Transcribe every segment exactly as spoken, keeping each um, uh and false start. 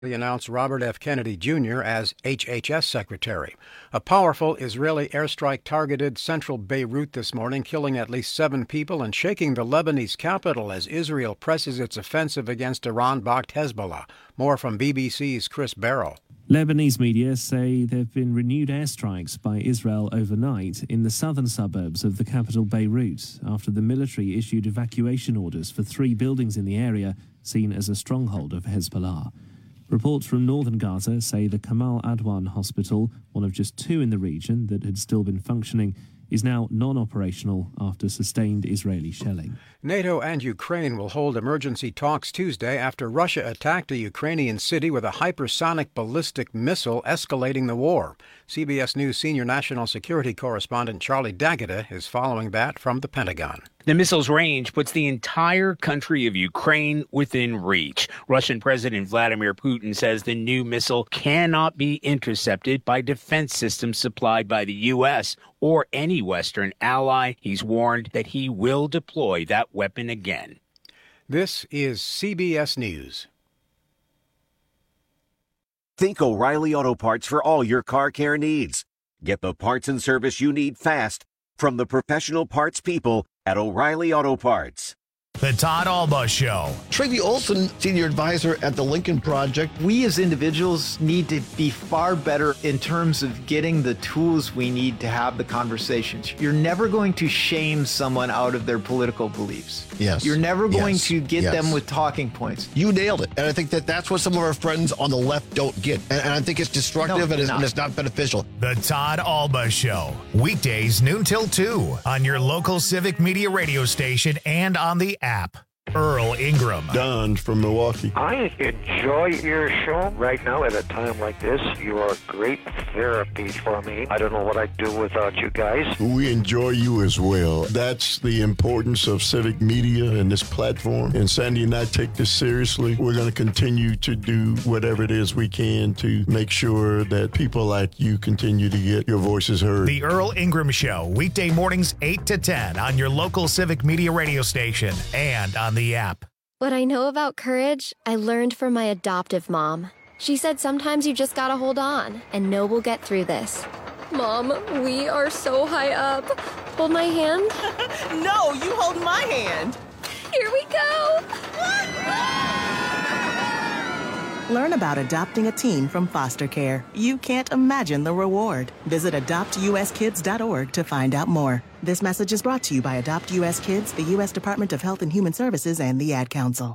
announced Robert F. Kennedy Junior as H H S Secretary. A powerful Israeli airstrike targeted central Beirut this morning, killing at least seven people and shaking the Lebanese capital as Israel presses its offensive against Iran-backed Hezbollah. More from B B C's Chris Barrow. Lebanese media say there have been renewed airstrikes by Israel overnight in the southern suburbs of the capital Beirut after the military issued evacuation orders for three buildings in the area seen as a stronghold of Hezbollah. Reports from northern Gaza say the Kamal Adwan hospital, one of just two in the region that had still been functioning, is now non-operational after sustained Israeli shelling. NATO and Ukraine will hold emergency talks Tuesday after Russia attacked a Ukrainian city with a hypersonic ballistic missile, escalating the war. C B S News senior national security correspondent Charlie D'Agata is following that from the Pentagon. The missile's range puts the entire country of Ukraine within reach. Russian President Vladimir Putin says the new missile cannot be intercepted by defense systems supplied by the U S or any Western ally. He's warned that he will deploy that weapon again. This is C B S News. Think O'Reilly Auto Parts for all your car care needs. Get the parts and service you need fast from the professional parts people at O'Reilly Auto Parts. The Todd Alba Show. Tracy Olson, senior advisor at the Lincoln Project. We as individuals need to be far better in terms of getting the tools we need to have the conversations. You're never going to shame someone out of their political beliefs. Yes. You're never going yes. to get yes. them with talking points. You nailed it. And I think that that's what some of our friends on the left don't get. And, and I think it's destructive no, and, it's, and it's not beneficial. The Todd Alba Show. Weekdays noon till two on your local Civic Media radio station and on the app. Earl Ingram. Don from Milwaukee. I enjoy your show right now at a time like this. You are great therapy for me. I don't know what I'd do without you guys. We enjoy you as well. That's the importance of civic media and this platform. And Sandy and I take this seriously. We're going to continue to do whatever it is we can to make sure that people like you continue to get your voices heard. The Earl Ingram Show, weekday mornings eight to ten on your local Civic Media radio station and on the app. What I know about courage, I learned from my adoptive mom. She said sometimes you just gotta hold on and know we'll get through this. Mom, we are so high up. Hold my hand. No, you hold my hand. Here we go. Learn about adopting a teen from foster care. You can't imagine the reward. Visit adopt u s kids dot org to find out more. This message is brought to you by Adopt U S Kids, the U S Department of Health and Human Services, and the Ad Council.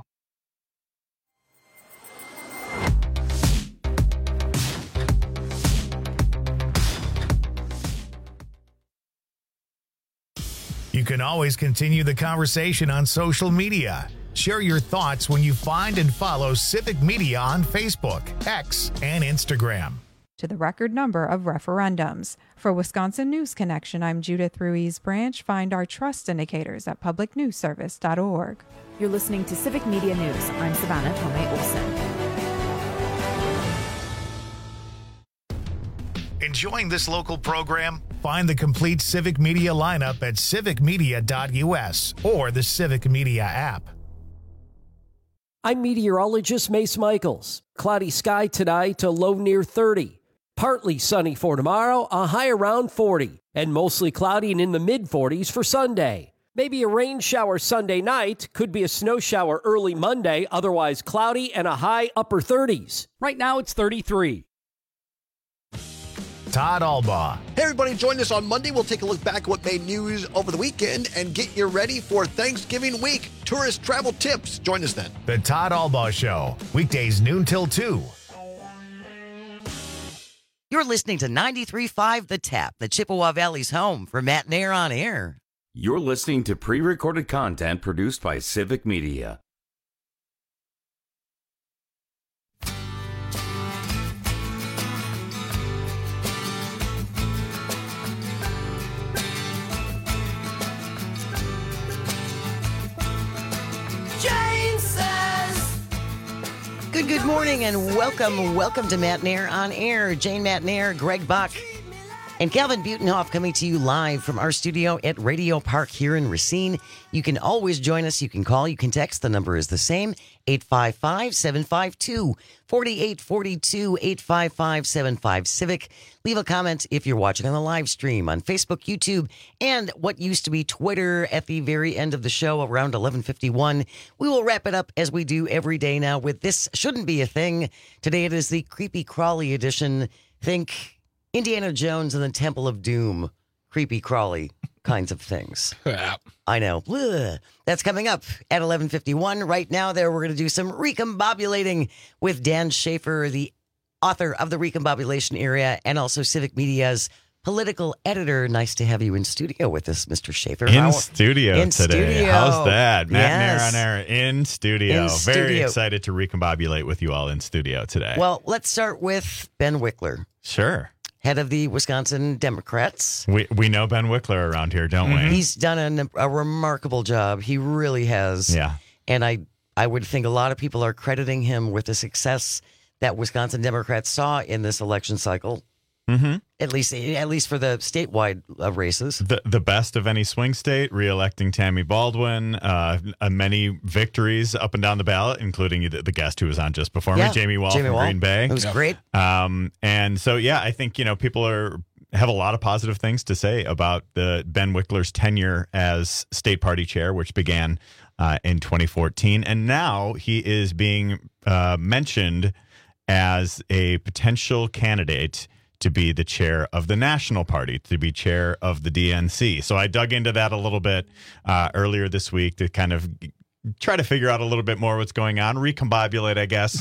You can always continue the conversation on social media. Share your thoughts when you find and follow Civic Media on Facebook, X, and Instagram. To the record number of referendums. For Wisconsin News Connection, I'm Judith Ruiz Branch. Find our trust indicators at public news service dot org. You're listening to Civic Media News. I'm Savannah Tomei Olson. Enjoying this local program? Find the complete Civic Media lineup at civic media dot u s or the Civic Media app. I'm meteorologist Mace Michaels. Cloudy sky tonight to low near thirty. Partly sunny for tomorrow, a high around forty. And mostly cloudy and in the mid-forties for Sunday. Maybe a rain shower Sunday night. Could be a snow shower early Monday. Otherwise cloudy and a high upper thirties. Right now it's thirty-three. Todd Alba. Hey, everybody, join us on Monday. We'll take a look back at what made news over the weekend and get you ready for Thanksgiving week. Tourist travel tips. Join us then. The Todd Alba Show, weekdays noon till two. You're listening to ninety-three point five The Tap, the Chippewa Valley's home for Matt Nair on Air. You're listening to pre-recorded content produced by Civic Media. Good, good morning and welcome, welcome to Matt Nair on Air. Jane Matt Nair, Greg Buck, And Calvin Butenhoff coming to you live from our studio at Radio Park here in Racine. You can always join us. You can call. You can text. The number is the same, eight five five, seven five two, four eight four two, eight five five, seven five Civic. Leave a comment if you're watching on the live stream on Facebook, YouTube, and what used to be Twitter at the very end of the show around eleven fifty-one. We will wrap it up as we do every day now with This Shouldn't Be a Thing. Today it is the Creepy Crawly edition. Think Indiana Jones and the Temple of Doom, creepy crawly kinds of things. I know. Ugh. That's coming up at eleven fifty-one. Right now, there we're going to do some recombobulating with Dan Schaefer, the author of the Recombobulation Area, and also Civic Media's political editor. Nice to have you in studio with us, Mister Schaefer. In How, studio in today. Studio. How's that? Matt Yes. Nair on air in studio. In Very studio. excited to recombobulate with you all in studio today. Well, let's start with Ben Wickler. Sure. Head of the Wisconsin Democrats. We we know Ben Wickler around here, don't we? He's done an, a remarkable job. He really has. Yeah. And I, I would think a lot of people are crediting him with the success that Wisconsin Democrats saw in this election cycle. Mm-hmm. At least, at least for the statewide uh, races. The the best of any swing state, re-electing Tammy Baldwin, uh, uh, many victories up and down the ballot, including the, the guest who was on just before Yeah, me, Jamie Wall Jamie from Wall. Green Bay. It was great. Um, and so, yeah, I think, you know, people are have a lot of positive things to say about the Ben Wickler's tenure as state party chair, which began uh, in twenty fourteen. And now he is being uh, mentioned as a potential candidate to be the chair of the National Party, to be chair of the D N C. So I dug into that a little bit uh, earlier this week to kind of try to figure out a little bit more what's going on, recombobulate, I guess,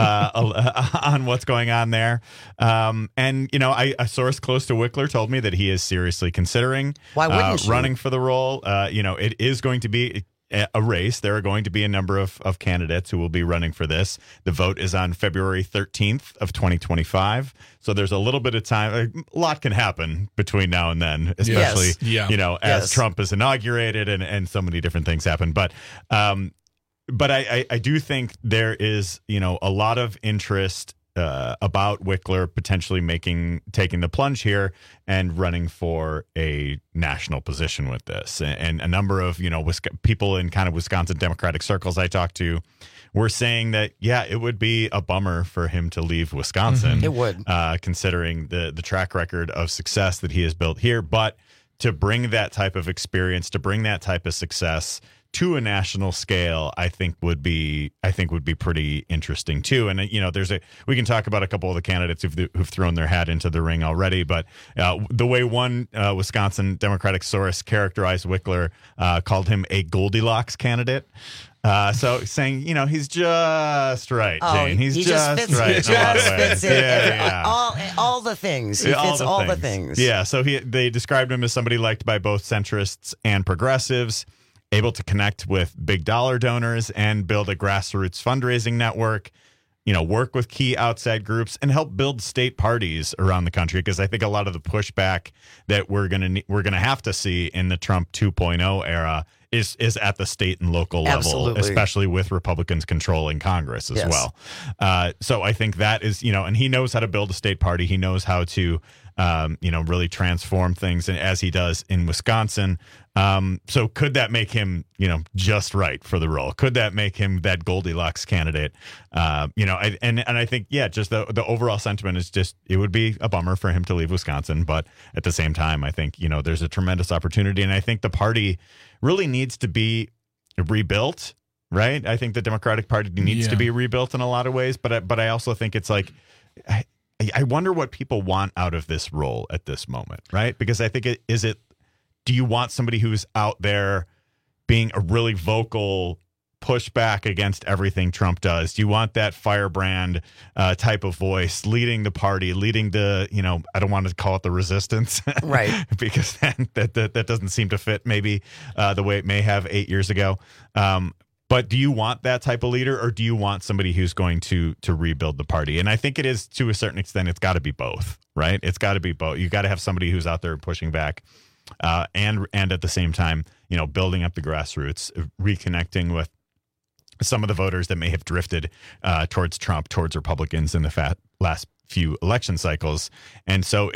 uh, on what's going on there. Um, and, you know, I, a source close to Wickler told me that he is seriously considering Why wouldn't uh, you? running for the role. Uh, you know, it is going to be a race. There are going to be a number of, of candidates who will be running for this. The vote is on February thirteenth of twenty twenty-five. So there's a little bit of time. A lot can happen between now and then, especially, Yes. Yeah. you know, as Yes. Trump is inaugurated and, and so many different things happen. But, um, but I, I, I do think there is, you know, a lot of interest uh, about Wickler potentially making taking the plunge here and running for a national position with this. And, and a number of, you know, Wis- people in kind of Wisconsin Democratic circles I talked to were saying that, yeah, it would be a bummer for him to leave Wisconsin. Mhm. It would. Uh, considering the, the track record of success that he has built here. But to bring that type of experience, to bring that type of success to a national scale, I think would be I think would be pretty interesting too. And you know, there's a we can talk about a couple of the candidates who've who've thrown their hat into the ring already. But uh, the way one uh, Wisconsin Democratic source characterized Wickler, uh, called him a Goldilocks candidate. Uh, so saying, you know, he's just right, Oh, Jane. He's he just, just fits, right. he in a lot of just ways. fits in. Yeah, Every- yeah. All, all the things. He Yeah, fits all the things. Yeah, so he they described him as somebody liked by both centrists and progressives, able to connect with big dollar donors and build a grassroots fundraising network, you know, work with key outside groups and help build state parties around the country. Because I think a lot of the pushback that we're gonna we're gonna have to see in the Trump two point oh era is is at the state and local level, Absolutely. especially with Republicans controlling Congress as Yes. well. Uh, so I think that is, you know, and he knows how to build a state party. He knows how to, um, you know, really transform things, and as he does in Wisconsin. Um, so could that make him, you know, just right for the role? Could that make him that Goldilocks candidate? Uh, you know, I, and and I think, yeah, just the the overall sentiment is just it would be a bummer for him to leave Wisconsin, but at the same time, I think, you know, there's a tremendous opportunity, and I think the party really needs to be rebuilt. Right? I think the Democratic Party needs Yeah. to be rebuilt in a lot of ways, but I, but I also think it's like. I, I wonder what people want out of this role at this moment, right? Because I think it is it. Do you want somebody who's out there being a really vocal pushback against everything Trump does? Do you want that firebrand uh, type of voice leading the party, leading the, you know, I don't want to call it the resistance, Right? because that, that that that doesn't seem to fit maybe uh, the way it may have eight years ago. Um, But do you want that type of leader, or do you want somebody who's going to to rebuild the party? And I think it is, to a certain extent, it's got to be both, right? It's got to be both. You got to have somebody who's out there pushing back, uh, and and at the same time, you know, building up the grassroots, reconnecting with some of the voters that may have drifted uh, towards Trump, towards Republicans in the fat last few election cycles. And so, is it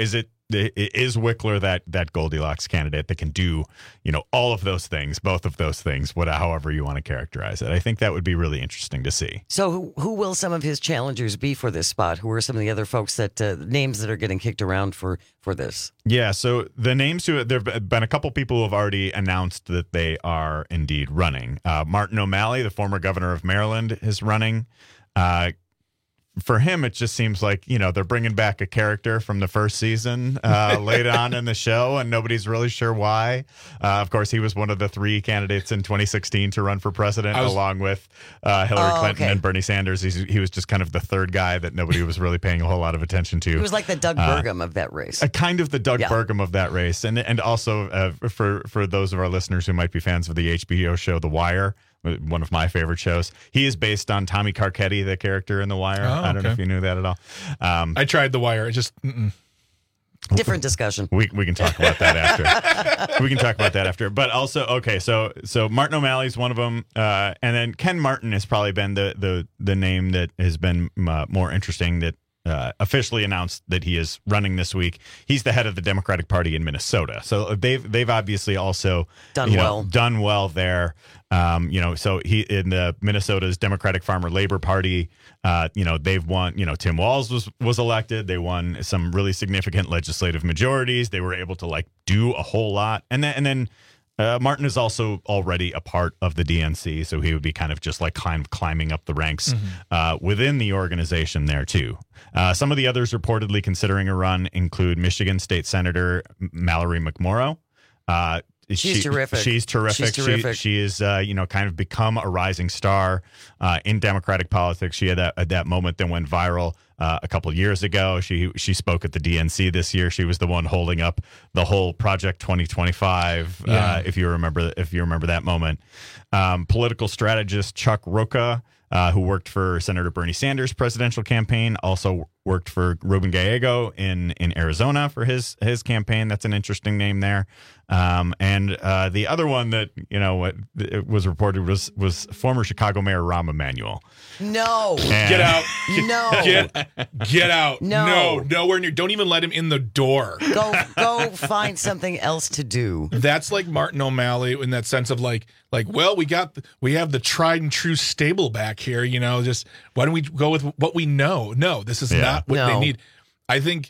is Wickler that that Goldilocks candidate that can do, you know, all of those things, both of those things, what, however you want to characterize it? I think that would be really interesting to see. So who, who will some of his challengers be for this spot? Who are some of the other folks that uh, names that are getting kicked around for, for this? Yeah, so the names who there have been a couple people who have already announced that they are indeed running. Uh, Martin O'Malley, the former governor of Maryland, is running. Uh, For him, it just seems like, you know, they're bringing back a character from the first season uh, late on in the show, and nobody's really sure why. Uh, of course, he was one of the three candidates in twenty sixteen to run for president, was, along with uh, Hillary oh, Clinton okay. and Bernie Sanders. He's, he was just kind of the third guy that nobody was really paying a whole lot of attention to. He was like the Doug uh, Burgum of that race. A kind of the Doug yeah. Burgum of that race. And, and also, uh, for, for those of our listeners who might be fans of the H B O show The Wire, one of my favorite shows. He is based on Tommy Carcetti, the character in The Wire. Oh, I don't okay. know if you knew that at all. Um, I tried The Wire. It just mm-mm. different discussion. We we can talk about that after. we can talk about that after. But also, okay, so so Martin O'Malley's one of them, uh, and then Ken Martin has probably been the the the name that has been uh, more interesting that. Uh, officially announced that he is running this week. He's the head of the Democratic Party in Minnesota, so they've they've obviously also done you know, well done well there. Um, you know, so he in the Minnesota's Democratic Farmer Labor Party. Uh, you know, they've won. You know, Tim Walz was was elected. They won some really significant legislative majorities. They were able to like do a whole lot, and then and then. Uh, Martin is also already a part of the D N C, so he would be kind of just like kind of climbing up the ranks mm-hmm. uh, within the organization there, too. Uh, some of the others reportedly considering a run include Michigan State Senator Mallory McMorrow. Uh, She's she, terrific. She's terrific. She's terrific. She, she is, uh, you know, kind of become a rising star uh, in Democratic politics. She had that, at that moment that went viral uh, a couple of years ago. She she spoke at the D N C this year. She was the one holding up the whole Project twenty twenty-five. Yeah. Uh, if you remember, if you remember that moment. Um, political strategist Chuck Rocha, uh, who worked for Senator Bernie Sanders' presidential campaign, also worked for Ruben Gallego in, in Arizona for his his campaign. That's an interesting name there. Um, and uh, the other one that you know it, it was reported was was former Chicago Mayor Rahm Emanuel. No, and get out. No, get get out. No, no, nowhere near. Don't even let him in the door. Go go find something else to do. That's like Martin O'Malley in that sense of like like well we got the, we have the tried and true stable back here. You know, just why don't we go with what we know? No, this is yeah. not what no. they need. I think.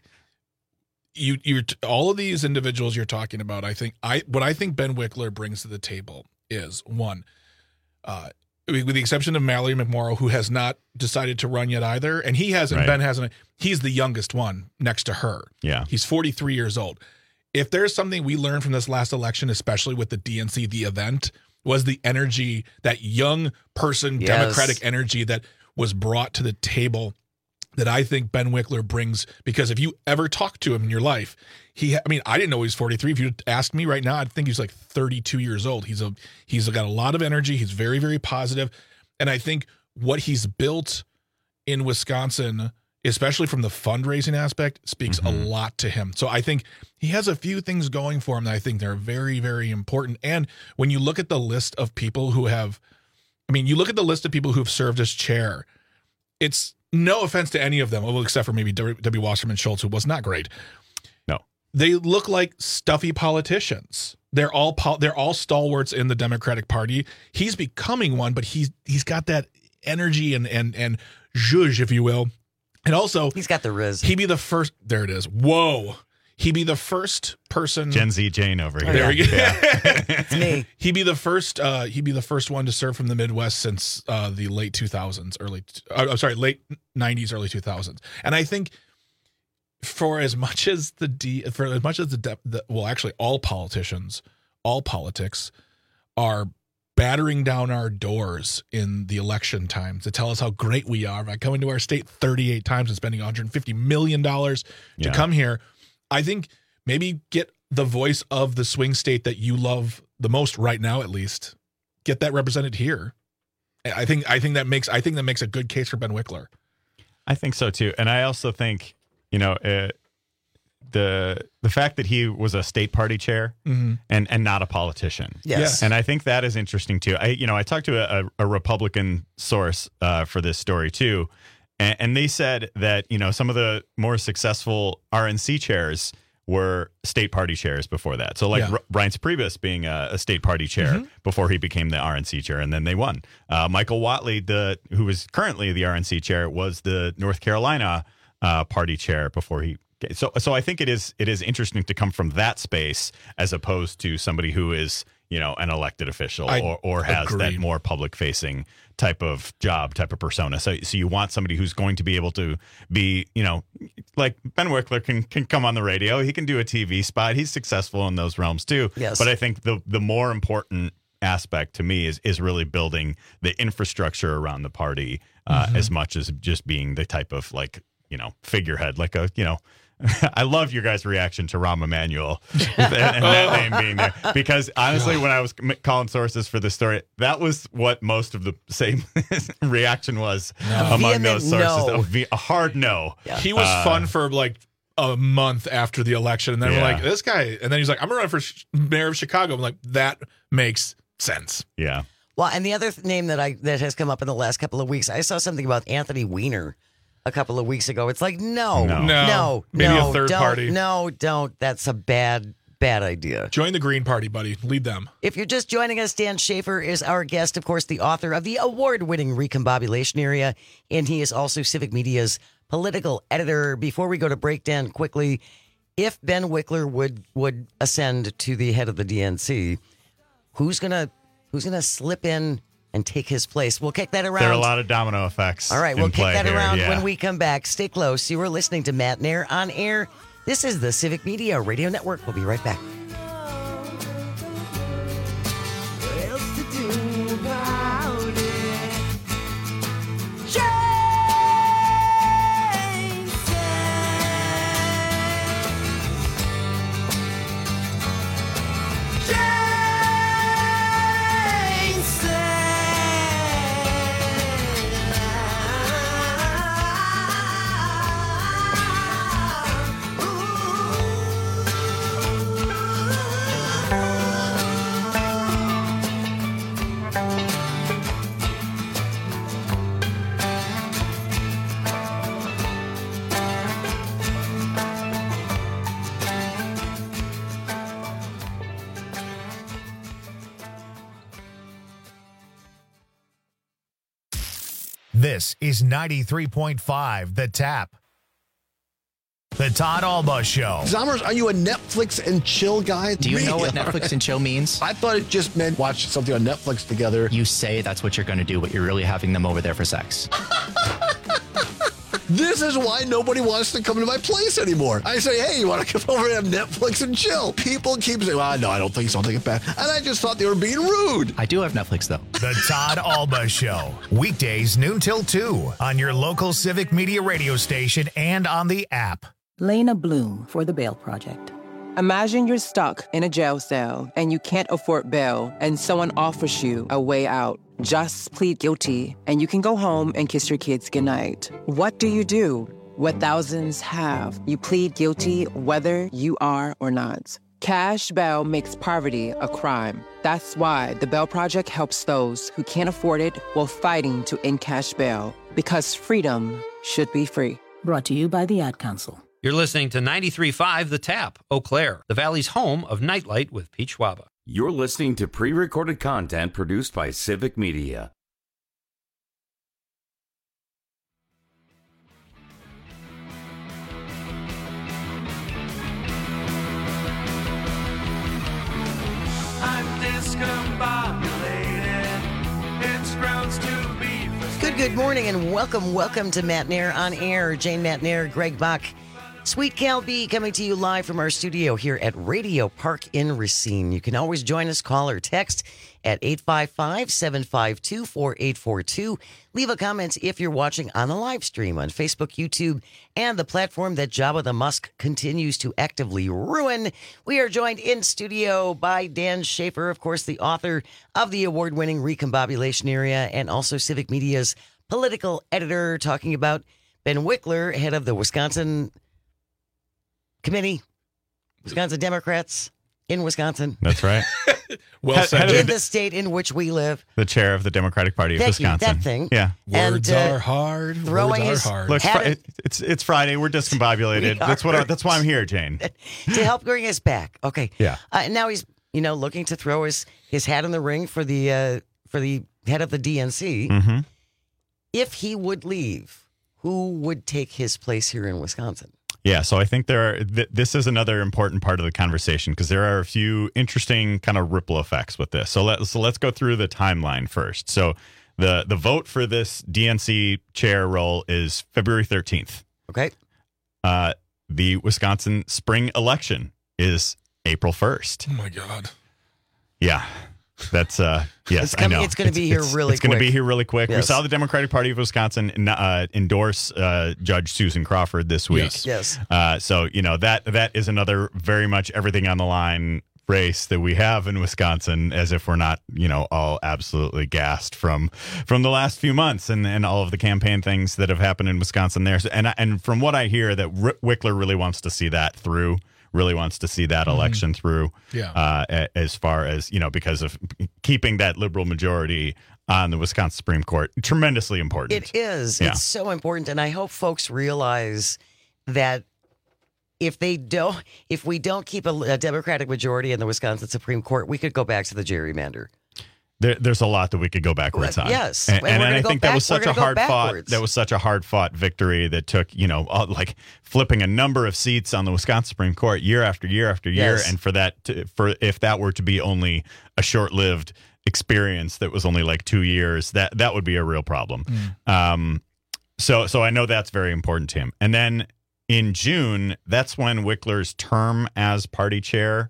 You, you're all of these individuals you're talking about. I think I what I think Ben Wickler brings to the table is one, uh, with the exception of Mallory McMorrow, who has not decided to run yet either, and he hasn't. Right. Ben hasn't. He's the youngest one next to her. Yeah, he's forty-three years old. If there's something we learned from this last election, especially with the D N C, the event was the energy, that young person, yes. Democratic energy that was brought to the table. That I think Ben Wickler brings, because if you ever talk to him in your life, he, I mean, I didn't know he was forty-three. If you asked me right now, I'd think he's like thirty-two years old. He's a, he's got a lot of energy. He's very, very positive. And I think what he's built in Wisconsin, especially from the fundraising aspect, speaks mm-hmm. a lot to him. So I think he has a few things going for him that I think they're very, very important. And when you look at the list of people who have, I mean, you look at the list of people who have served as chair, it's, no offense to any of them, well, except for maybe W. Wasserman Schultz, who was not great. No, they look like stuffy politicians. They're all pol- they're all stalwarts in the Democratic Party. He's becoming one, but he's he's got that energy and and and zhuzh, if you will, and also he's got the riz. He'd be the first. There it is. Whoa. He'd be the first person. Gen Z Jane over here. There we go. Yeah. It's me. He'd be the first. Uh, he'd be the first one to serve from the Midwest since uh, the late two thousands, early. Uh, I'm sorry, late nineties, early two thousands. And I think, for as much as the D, for as much as the, de- the well, actually, all politicians, all politics, are battering down our doors in the election time to tell us how great we are by coming to our state thirty-eight times and spending one hundred fifty million dollars to yeah. come here. I think maybe get the voice of the swing state that you love the most right now, at least, get that represented here. I think I think that makes I think that makes a good case for Ben Wickler. I think so too, and I also think you know uh, the the fact that he was a state party chair mm-hmm. and and not a politician. Yes, yes. And I think that is interesting too. I you know I talked to a, a Republican source uh, for this story too. And they said that, you know, some of the more successful R N C chairs were state party chairs before that. So like Yeah. R- Brian Priebus being a, a state party chair Mhm. before he became the R N C chair, and then they won. Uh, Michael Whatley, the who is currently the R N C chair, was the North Carolina uh, party chair before he. So so I think it is it is interesting to come from that space as opposed to somebody who is, you know, an elected official I or, or has that agree. more public facing type of job, type of persona. So so you want somebody who's going to be able to be, you know, like Ben Wickler can can come on the radio. He can do a T V spot. He's successful in those realms too. Yes. But I think the the more important aspect to me is is really building the infrastructure around the party uh, Mhm. as much as just being the type of like, you know, figurehead, like a, you know, I love your guys' reaction to Rahm Emanuel and that name being there, because honestly, when I was m- calling sources for this story, that was what most of the same reaction was among those Vehement sources. no. A, ve- a hard no. He was Uh, fun for like a month after the election, and then we're Yeah. like, this guy, and then he's like, I'm gonna run for sh- mayor of Chicago. I'm like, that makes sense. Yeah. Well, and the other th- name that I that has come up in the last couple of weeks, I saw something about Anthony Weiner a couple of weeks ago. It's like, no, No. no, No. no, Maybe a third don't, party. No, don't. That's a bad, bad idea. Join the Green Party, buddy. Lead them. If you're just joining us, Dan Schaefer is our guest, of course, the author of the award-winning Recombobulation Area, and he is also Civic Media's political editor. Before we go to break, Dan, quickly, if Ben Wickler would would ascend to the head of the D N C, who's gonna who's gonna slip in and take his place? We'll kick that around. There are a lot of domino effects. All right, in we'll kick play that here, around yeah. when we come back. Stay close. You are listening to Matt Nair on air. This is the Civic Media Radio Network. We'll be right back. This is ninety-three point five The Tap. The Todd Alba Show. Zommers, are you a Netflix and chill guy? Do you know what Netflix and chill means? I thought it just meant watch something on Netflix together. You say that's what you're going to do, but you're really having them over there for sex. This is why nobody wants to come to my place anymore. I say, hey, you want to come over and have Netflix and chill? People keep saying, well, no, I don't think so. I'll take it back. And I just thought they were being rude. I do have Netflix, though. The Todd Alba Show. Weekdays, noon till two on your local Civic Media radio station and on the app. Lena Bloom for the Bail Project. Imagine you're stuck in a jail cell and you can't afford bail and someone offers you a way out. Just plead guilty and you can go home and kiss your kids goodnight. What do you do? What thousands have. You plead guilty whether you are or not. Cash bail makes poverty a crime. That's why the Bail Project helps those who can't afford it while fighting to end cash bail. Because freedom should be free. Brought to you by the Ad Council. You're listening to ninety-three point five The Tap, Eau Claire, the Valley's home of Nightlight with Pete Schwaba. You're listening to pre-recorded content produced by Civic Media. I'm discombobulated. It's grounds to be. Good, good morning and welcome, welcome to Matt Nair on air. Jane Matt Nair, Greg Bach, Sweet Cal B coming to you live from our studio here at Radio Park in Racine. You can always join us, call or text at eight five five, seven five two, four eight four two. Leave a comment if you're watching on the live stream on Facebook, YouTube, and the platform that Jabba the Musk continues to actively ruin. We are joined in studio by Dan Schaefer, of course, the author of the award-winning Recombobulation Area and also Civic Media's political editor, talking about Ben Wickler, head of the Wisconsin Committee, Wisconsin Democrats in Wisconsin. That's right. well Head- said. head of in the- the state in which we live. The chair of the Democratic Party of Thank you, Wisconsin. that thing. Yeah. Words And, uh, are hard. throwing Words his are hard. Look, Had fri- it- it's it's Friday. We're discombobulated. We that's what. I, are. that's why I'm here, Jane. to help bring us back. Okay. Yeah. Uh, and now he's, you know, looking to throw his, his hat in the ring for the uh, for the head of the D N C. Mm-hmm. If he would leave, who would take his place here in Wisconsin? Yeah, so I think there are. Th- this is another important part of the conversation because there are a few interesting kind of ripple effects with this. So let so let's go through the timeline first. So the the vote for this D N C chair role is February thirteenth. Okay. Uh, the Wisconsin spring election is April first. Oh my God. Yeah. That's uh yes, It's coming- I know. it's gonna be here really It's going to quick. be here really quick. We Yes. saw the Democratic Party of Wisconsin uh, endorse uh, Judge Susan Crawford this week. Yes. Yes. Uh, so you know that that is another very much everything on the line race that we have in Wisconsin, as if we're not you know all absolutely gassed from from the last few months and, and all of the campaign things that have happened in Wisconsin there. So, and and from what I hear, that R- Wickler really wants to see that through. Really wants to see that election through. Yeah. Uh, a- as far as you know, because of keeping that liberal majority on the Wisconsin Supreme Court, tremendously important. It is. Yeah. It's so important, and I hope folks realize that if they don't, if we don't keep a, a Democratic majority in the Wisconsin Supreme Court, we could go back to the gerrymander. There, there's a lot that we could go backwards on. Yes. and, And and we're I gonna go think that back- was we're such a gonna go hard fought. backwards. That was such a hard fought victory that took you know uh, like flipping a number of seats on the Wisconsin Supreme Court year after year after year, Yes. and for that to, for if that were to be only a short lived experience that was only like two years, that that would be a real problem. Um, so so I know that's very important to him. And then in June, that's when Wickler's term as party chair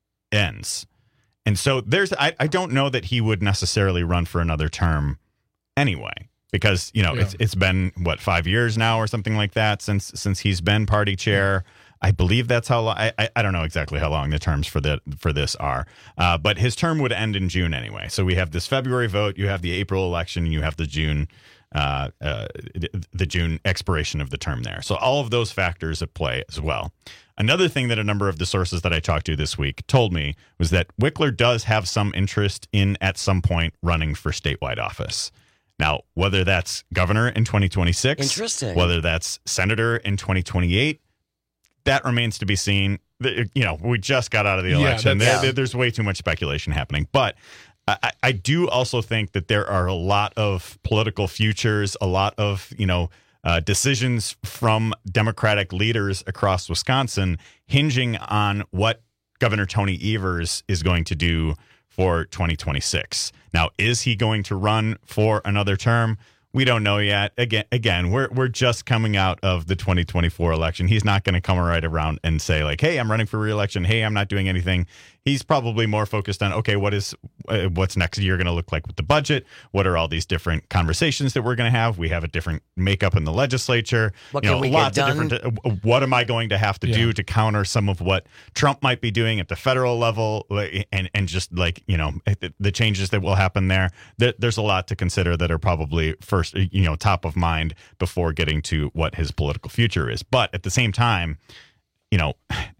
ends. And so there's, I, I don't know that he would necessarily run for another term anyway, because, you know, Yeah. it's it's been, what, five years now or something like that since since he's been party chair. I believe that's how long, I, I, I don't know exactly how long the terms for the for this are. Uh, but his term would end in June anyway. So we have this February vote, you have the April election, you have the June uh, uh, the June expiration of the term there. So all of those factors at play as well. Another thing that a number of the sources that I talked to this week told me was that Wickler does have some interest in, at some point, running for statewide office. Now, whether that's governor in twenty twenty-six, Interesting. whether that's senator in twenty twenty-eight, that remains to be seen. The- You know, we just got out of the Yeah, election. that's- There- there- there's way too much speculation happening. But I, I do also think that there are a lot of political futures, a lot of, you know, uh, decisions from Democratic leaders across Wisconsin hinging on what Governor Tony Evers is going to do for twenty twenty-six. Now, is he going to run for another term? We don't know yet. Again, again, we're we're just coming out of the twenty twenty-four election. He's not going to come right around and say like, "Hey, I'm running for re-election. Hey, I'm not doing anything." He's probably more focused on, okay, what is uh, what's next year going to look like with the budget? What are all these different conversations that we're going to have? We have a different makeup in the legislature. What you can know, we get lots done? of different. Uh, what am I going to have to Yeah. do to counter some of what Trump might be doing at the federal level, like, and and just like you know the, the changes that will happen there? there? There's a lot to consider that are probably first, you know, top of mind before getting to what his political future is. But at the same time, you know,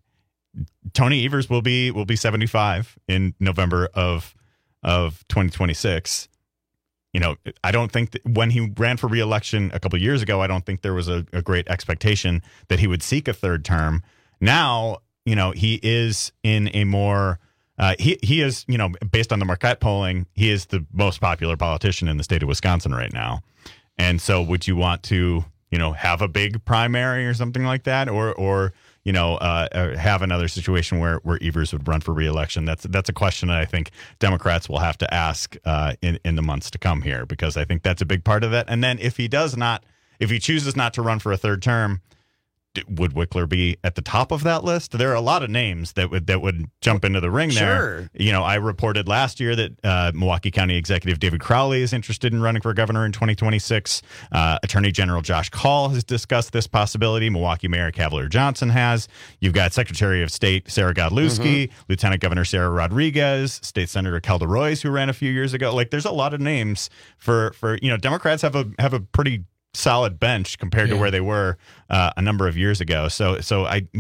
Tony Evers will be will be seventy-five in November of of twenty twenty-six. You know, I don't think that when he ran for re-election a couple of years ago, I don't think there was a, a great expectation that he would seek a third term. Now, you know, he is in a more uh, he he is, you know, based on the Marquette polling, he is the most popular politician in the state of Wisconsin right now. And so, would you want to, you know, have a big primary or something like that, or or you know, uh, uh, have another situation where, where Evers would run for re-election? That's that's a question that I think Democrats will have to ask uh, in in the months to come here, because I think that's a big part of it. And then if he does not, if he chooses not to run for a third term, d- would Wickler be at the top of that list? There are a lot of names that would that would jump into the ring there. Sure. You know, I reported last year that uh, Milwaukee County Executive David Crowley is interested in running for governor in twenty twenty-six. Uh, Attorney General Josh Kaul has discussed this possibility. Milwaukee Mayor Cavalier Johnson has. You've got Secretary of State Sarah Godlewski, Mm-hmm. Lieutenant Governor Sarah Rodriguez, State Senator Kelda Royce, who ran a few years ago. Like, there's a lot of names for for you know, Democrats have a have a pretty solid bench compared Yeah. to where they were uh, a number of years ago. So, so I, you know,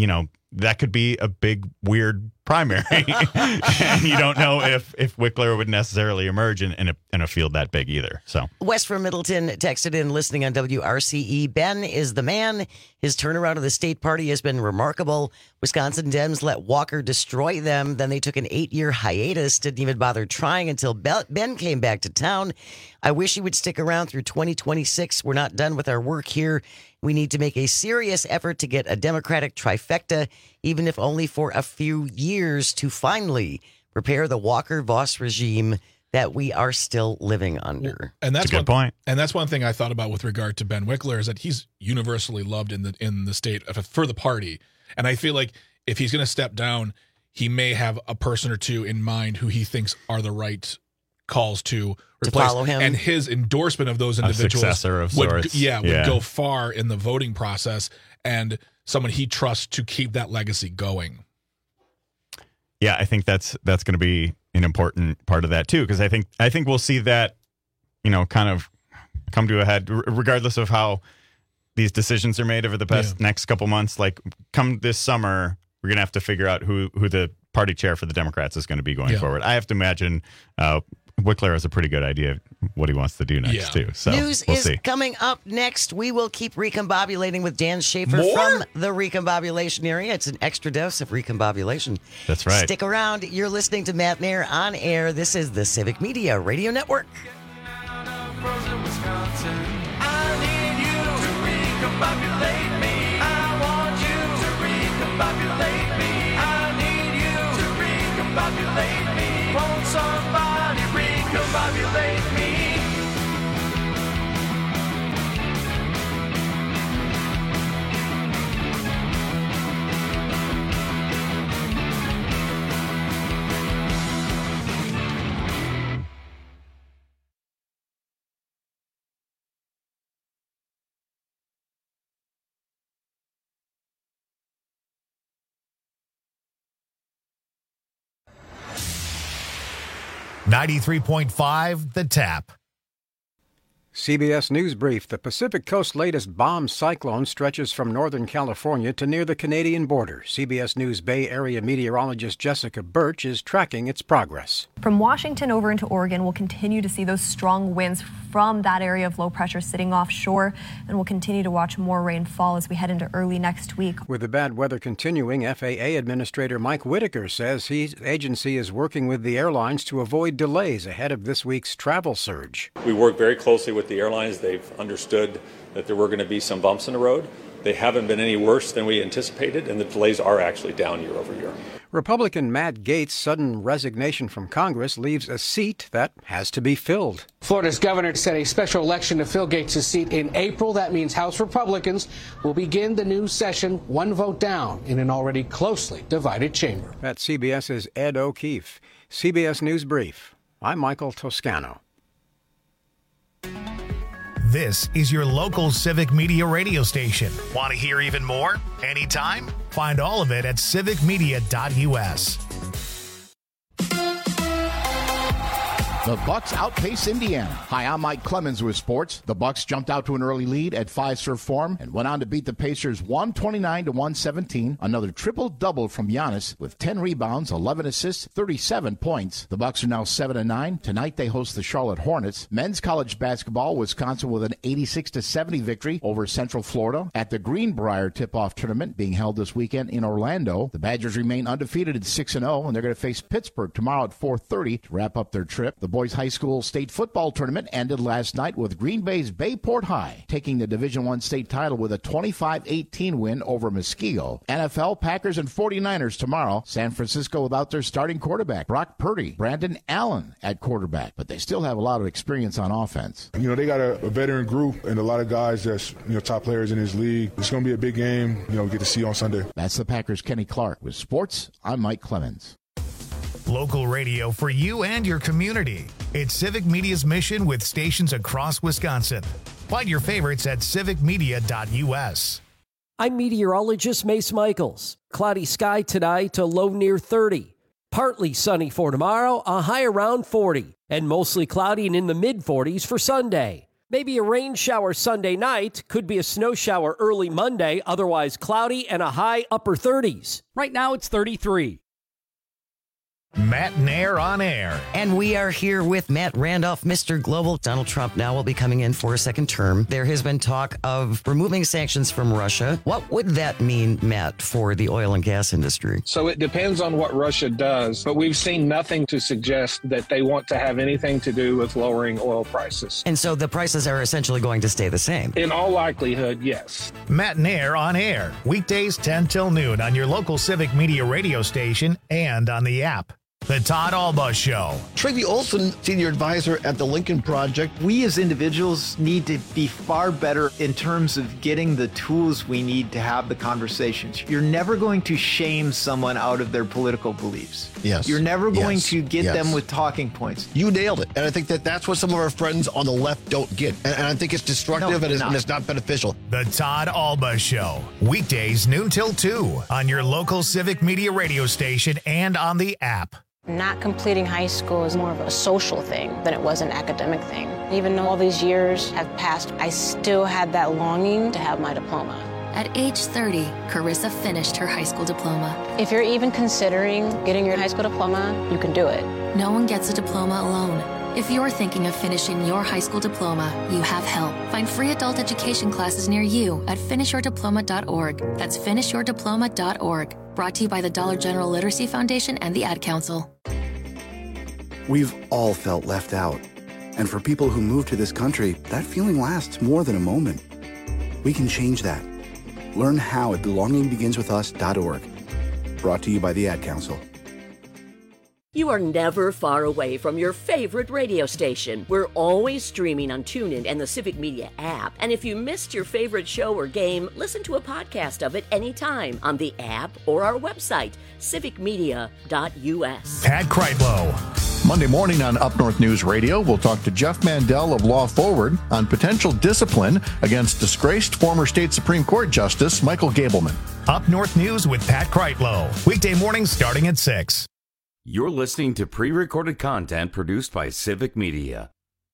that could be a big, weird primary. And you don't know if, if Wickler would necessarily emerge in, in, a, in a field that big either. So Wes from Middleton texted in, listening on W R C E. Ben is the man. His turnaround of the state party has been remarkable. Wisconsin Dems let Walker destroy them. Then they took an eight-year hiatus, didn't even bother trying until Ben came back to town. I wish he would stick around through twenty twenty-six. We're not done with our work here. We need to make a serious effort to get a Democratic trifecta, even if only for a few years, to finally prepare the Walker-Voss regime that we are still living under. And that's, that's a good one, point. And that's one thing I thought about with regard to Ben Wickler, is that he's universally loved in the in the state for the party. And I feel like if he's going to step down, he may have a person or two in mind who he thinks are the right calls to replace. To follow him. And his endorsement of those individuals a successor of would, sorts. yeah, would yeah. go far in the voting process, and someone he trusts to keep that legacy going. Yeah, I think that's that's going to be an important part of that too, because I think I think we'll see that, you know, kind of come to a head, r- regardless of how these decisions are made over the past Yeah. next couple months. Like, come this summer, we're going to have to figure out who who the party chair for the Democrats is going to be going Yeah. forward. I have to imagine uh, Wickler has a pretty good idea of what he wants to do next Yeah. too. So News we'll is see. coming up next. We will keep recombobulating with Dan Schaefer More? from the recombobulation area. It's an extra dose of recombobulation. That's right. Stick around. You're listening to Matt Nair on air. This is the Civic Media Radio Network. Frozen Wisconsin. I need you to recombobulate me. I want you to recombobulate me. I need you to recombobulate me. Won't somebody recombobulate me? ninety-three point five The Tap. C B S News Brief. The Pacific Coast's latest bomb cyclone stretches from Northern California to near the Canadian border. C B S News Bay Area meteorologist Jessica Birch is tracking its progress. From Washington over into Oregon, we'll continue to see those strong winds from that area of low pressure sitting offshore, and we'll continue to watch more rain fall as we head into early next week. With the bad weather continuing, F A A Administrator Mike Whitaker says his agency is working with the airlines to avoid delays ahead of this week's travel surge. We work very closely with the airlines. They've understood that there were going to be some bumps in the road. They haven't been any worse than we anticipated, and the delays are actually down year over year. Republican Matt Gaetz' sudden resignation from Congress leaves a seat that has to be filled. Florida's governor set a special election to fill Gaetz' seat in April. That means House Republicans will begin the new session one vote down in an already closely divided chamber. That's CBS's Ed O'Keefe. C B S News Brief. I'm Michael Toscano. This is your local Civic Media radio station. Want to hear even more? Anytime? Find all of it at civic media dot U S. The Bucks outpace Indiana. Hi, I'm Mike Clemens with sports. The Bucks jumped out to an early lead at Fiserv Forum and went on to beat the Pacers one twenty-nine to one seventeen. Another triple-double from Giannis with ten rebounds, eleven assists, thirty-seven points. The Bucks are now seven and nine. Tonight they host the Charlotte Hornets. Men's college basketball, Wisconsin with an eighty-six to seventy victory over Central Florida. At the Greenbrier tip-off tournament being held this weekend in Orlando, the Badgers remain undefeated at six and oh, and they're going to face Pittsburgh tomorrow at four thirty to wrap up their trip. The boys high school state football tournament ended last night with Green Bay's Bayport High taking the Division I state title with a twenty-five eighteen win over Muskego. N F L, Packers, and forty-niners tomorrow. San Francisco without their starting quarterback, Brock Purdy. Brandon Allen at quarterback, but they still have a lot of experience on offense. You know, they got a, a veteran group and a lot of guys that's, you know, top players in this league. It's going to be a big game, you know, we get to see on Sunday. That's the Packers' Kenny Clark. With sports, I'm Mike Clemens. Local radio for you and your community. It's Civic Media's mission with stations across Wisconsin. Find your favorites at civic media dot U S. I'm meteorologist Mace Michaels. Cloudy sky tonight to low near thirty. Partly sunny for tomorrow, a high around forty. And mostly cloudy and in the mid forties for Sunday. Maybe a rain shower Sunday night, could be a snow shower early Monday, otherwise cloudy and a high upper thirties. Right now it's thirty-three. Matt Nair on air. And we are here with Matt Randolph, Mister Global. Donald Trump now will be coming in for a second term. There has been talk of removing sanctions from Russia. What would that mean, Matt, for the oil and gas industry? So it depends on what Russia does, but we've seen nothing to suggest that they want to have anything to do with lowering oil prices. And so the prices are essentially going to stay the same? In all likelihood, yes. Matt Nair on air. Weekdays ten till noon on your local Civic Media radio station and on the app. The Todd Alba Show. Tracy Olson, senior advisor at the Lincoln Project. We as individuals need to be far better in terms of getting the tools we need to have the conversations. You're never going to shame someone out of their political beliefs. Yes. You're never going yes. to get yes. them with talking points. You nailed it. And I think that that's what some of our friends on the left don't get. And, and I think it's destructive no, and, it's, and it's not beneficial. The Todd Alba Show. Weekdays noon till two on your local Civic Media radio station and on the app. Not completing high school is more of a social thing than it was an academic thing. Even though all these years have passed, I still had that longing to have my diploma. At age thirty, Carissa finished her high school diploma. If you're even considering getting your high school diploma, you can do it. No one gets a diploma alone. If you're thinking of finishing your high school diploma, you have help. Find free adult education classes near you at finish your diploma dot org. That's finish your diploma dot org. Brought to you by the Dollar General Literacy Foundation and the Ad Council. We've all felt left out. And for people who move to this country, that feeling lasts more than a moment. We can change that. Learn how at belonging begins with us dot org. Brought to you by the Ad Council. You are never far away from your favorite radio station. We're always streaming on TuneIn and the Civic Media app. And if you missed your favorite show or game, listen to a podcast of it anytime on the app or our website, civic media dot u s. Pat Kreitlow. Monday morning on Up North News Radio, we'll talk to Jeff Mandel of Law Forward on potential discipline against disgraced former state Supreme Court Justice Michael Gableman. Up North News with Pat Kreitlow. Weekday mornings starting at six. You're listening to pre-recorded content produced by Civic Media.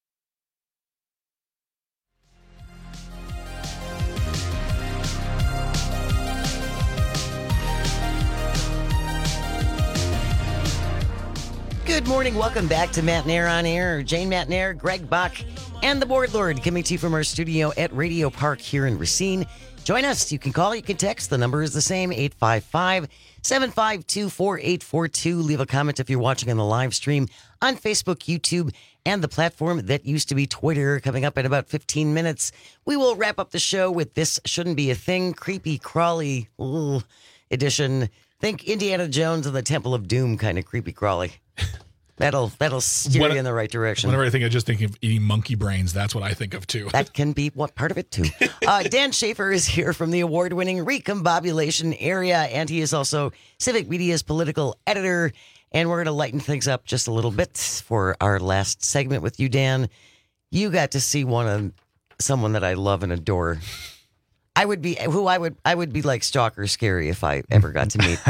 Good morning. Welcome back to Matt Nair on Air. Jane Matt Nair, Greg Bach, and the Board Lord coming to you from our studio at Radio Park here in Racine. Join us. You can call, you can text. The number is the same, eight five five, seven five two, four eight four two. Leave a comment if you're watching on the live stream on Facebook, YouTube, and the platform that used to be Twitter. Coming up in about fifteen minutes, we will wrap up the show with This Shouldn't Be a Thing, creepy crawly ugh, edition. Think Indiana Jones and the Temple of Doom kind of creepy crawly. That'll that'll steer when, you in the right direction. Whenever I think, I just think of eating monkey brains. That's what I think of too. That can be what part of it too. Uh, Dan Schaefer is here from the award-winning Recombobulation Area, and he is also Civic Media's political editor. And we're going to lighten things up just a little bit for our last segment with you, Dan. You got to see one of someone that I love and adore. I would be who I would I would be like stalker scary if I ever got to meet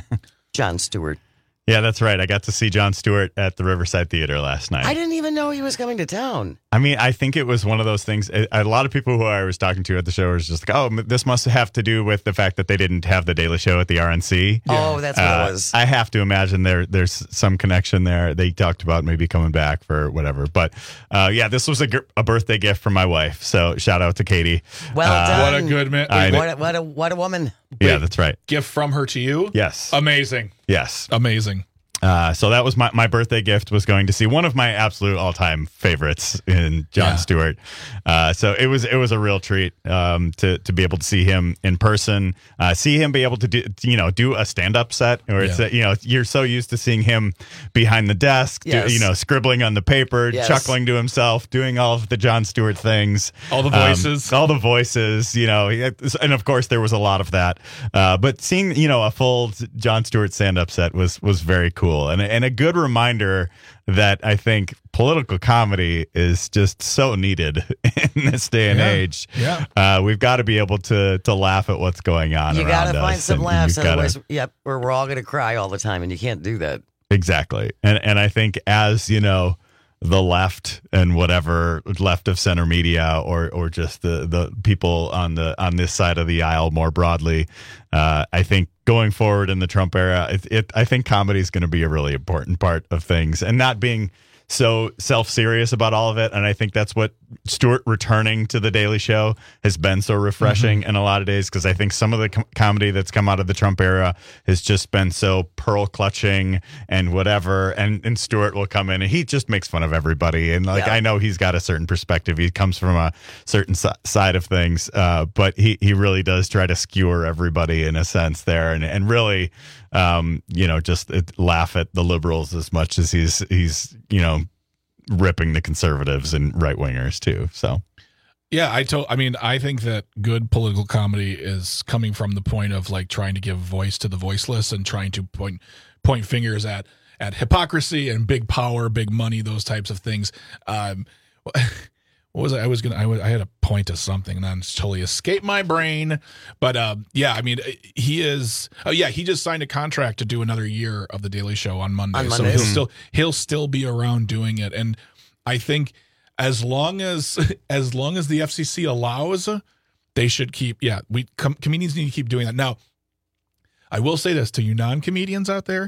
Jon Stewart. Yeah, that's right. I got to see Jon Stewart at the Riverside Theater last night. I didn't even know he was coming to town. I mean, I think it was one of those things. A, a lot of people who I was talking to at the show was just like, oh, this must have to do with the fact that they didn't have the Daily Show at the R N C. Oh, that's what uh, it was. I have to imagine there there's some connection there. They talked about maybe coming back for whatever. But uh, yeah, this was a, a birthday gift from my wife. So shout out to Katie. Well uh, done. What a good man. I, what, a, what, a, what a woman. Yeah, that's right. Gift from her to you? Yes. Amazing. Yes. Amazing. Uh, so that was my, my birthday gift, was going to see one of my absolute all-time favorites in Jon Yeah. Stewart. Uh, so it was it was a real treat um, to to be able to see him in person, uh, see him be able to do you know do a stand-up set, or it's Yeah. a, you know you're so used to seeing him behind the desk, Yes. do, you know scribbling on the paper, Yes. chuckling to himself, doing all of the Jon Stewart things, All the Um, voices. all the voices, you know, and of course there was a lot of that. Uh, but seeing you know a full Jon Stewart stand-up set was was very cool, and and a good reminder that I think political comedy is just so needed in this day and Yeah. age. Yeah. Uh, we've got to be able to to laugh at what's going on. You around got to us, find some and laughs, you've gotta- otherwise, yep, or we're all going to cry all the time, and you can't do that. Exactly, and and I think as you know. the left and whatever left of center media, or or just the the people on the on this side of the aisle more broadly. Uh, I think going forward in the Trump era, it, it I think comedy is going to be a really important part of things, and not being so self-serious about all of it. And I think that's what Stewart returning to the Daily Show has been so refreshing mm-hmm. in a lot of days, because I think some of the com- comedy that's come out of the Trump era has just been so pearl clutching and whatever, and and Stewart will come in and he just makes fun of everybody, and like yeah. I know he's got a certain perspective, he comes from a certain si- side of things, uh, but he, he really does try to skewer everybody in a sense there, and, and really um, you know, just it, laugh at the liberals as much as he's he's you know ripping the conservatives and right wingers too. So yeah, I to, I mean, I think that good political comedy is coming from the point of like trying to give voice to the voiceless and trying to point point fingers at at hypocrisy and big power, big money, those types of things. Um, what was I? I was gonna. I, was, I had a point to something, and then it's totally escaped my brain. But um, yeah, I mean, he is. Oh yeah, he just signed a contract to do another year of the Daily Show on Monday. On so Mondays. he'll still he'll still be around doing it. And I think as long as as long as the F C C allows, they should keep. Yeah, we com- comedians need to keep doing that. Now, I will say this to you non-comedians out there.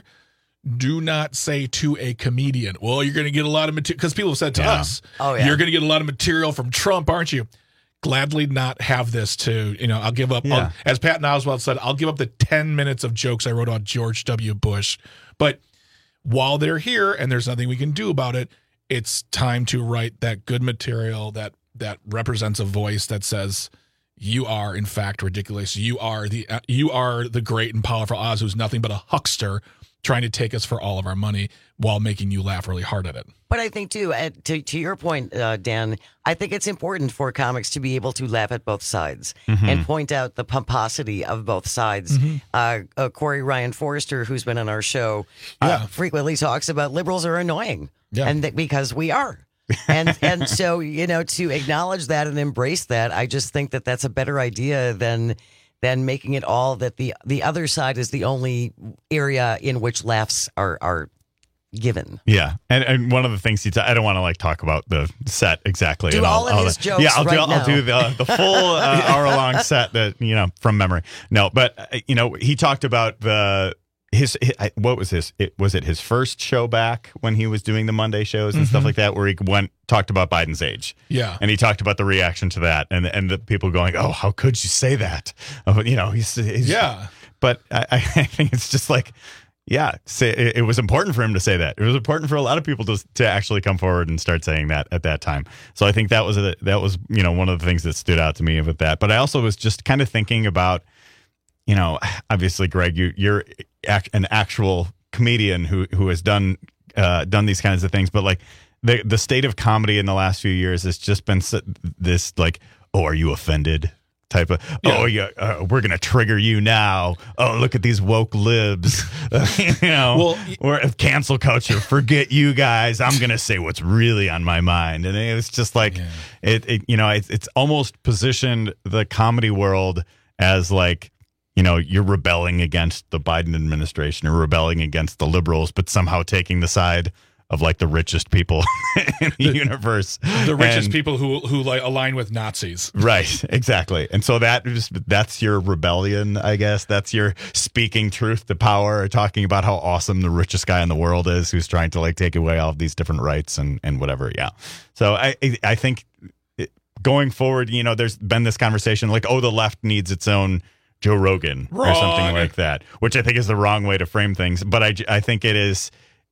Do not say to a comedian, well, you're going to get a lot of material, because people have said to yeah. us, oh, yeah. you're going to get a lot of material from Trump, aren't you? Gladly not have this to, you know, I'll give up, yeah. I'll, as Patton Oswalt said, I'll give up the ten minutes of jokes I wrote on George W. Bush. But while they're here and there's nothing we can do about it, it's time to write that good material that that represents a voice that says, you are, in fact, ridiculous. You are the uh, you are the great and powerful Oz, who's nothing but a huckster trying to take us for all of our money while making you laugh really hard at it. But I think, too, uh, to, to your point, uh, Dan, I think it's important for comics to be able to laugh at both sides mm-hmm. and point out the pomposity of both sides. Mm-hmm. Uh, uh, Corey Ryan Forrester, who's been on our show, uh, yeah. frequently talks about liberals are annoying, yeah. and that because we are. and and so, you know, to acknowledge that and embrace that, I just think that that's a better idea than than making it all that the the other side is the only area in which laughs are are given. Yeah, and and one of the things he t- I don't want to like talk about the set exactly. Do and all I'll, of his I'll, jokes. Yeah, I'll right do now. I'll do the the full uh, hour long set that you know from memory. No, but uh, you know he talked about the. His, his what was his it was it his first show back when he was doing the Monday shows and mm-hmm. stuff like that, where he went talked about Biden's age, yeah, and he talked about the reaction to that, and and the people going, oh, how could you say that? Oh, you know, he's, he's yeah, but I, I think it's just like, yeah, say, it, it was important for him to say that. It was important for a lot of people to to actually come forward and start saying that at that time. So I think that was a, that was you know one of the things that stood out to me with that. But I also was just kind of thinking about. You know, obviously, Greg, you, you're ac- an actual comedian who who has done uh, done these kinds of things. But like the the state of comedy in the last few years has just been this like, oh, are you offended? Type of, yeah. oh yeah, uh, we're gonna trigger you now. Oh, look at these woke libs. you know, well, we're cancel culture. Forget you guys. I'm gonna say what's really on my mind. And it's just like yeah. it, it. You know, it's it's almost positioned the comedy world as like. You know, you're rebelling against the Biden administration or rebelling against the liberals, but somehow taking the side of like the richest people in the, the universe. The richest and, people who who like align with Nazis. Right, exactly. And so that is, that's your rebellion, I guess. That's your speaking truth to power, talking about how awesome the richest guy in the world is who's trying to like take away all of these different rights and, and whatever. Yeah. So I I think going forward, you know, there's been this conversation like, oh, the left needs its own Joe Rogan wrong. Or something like that, which I think is the wrong way to frame things. But I, I think it is,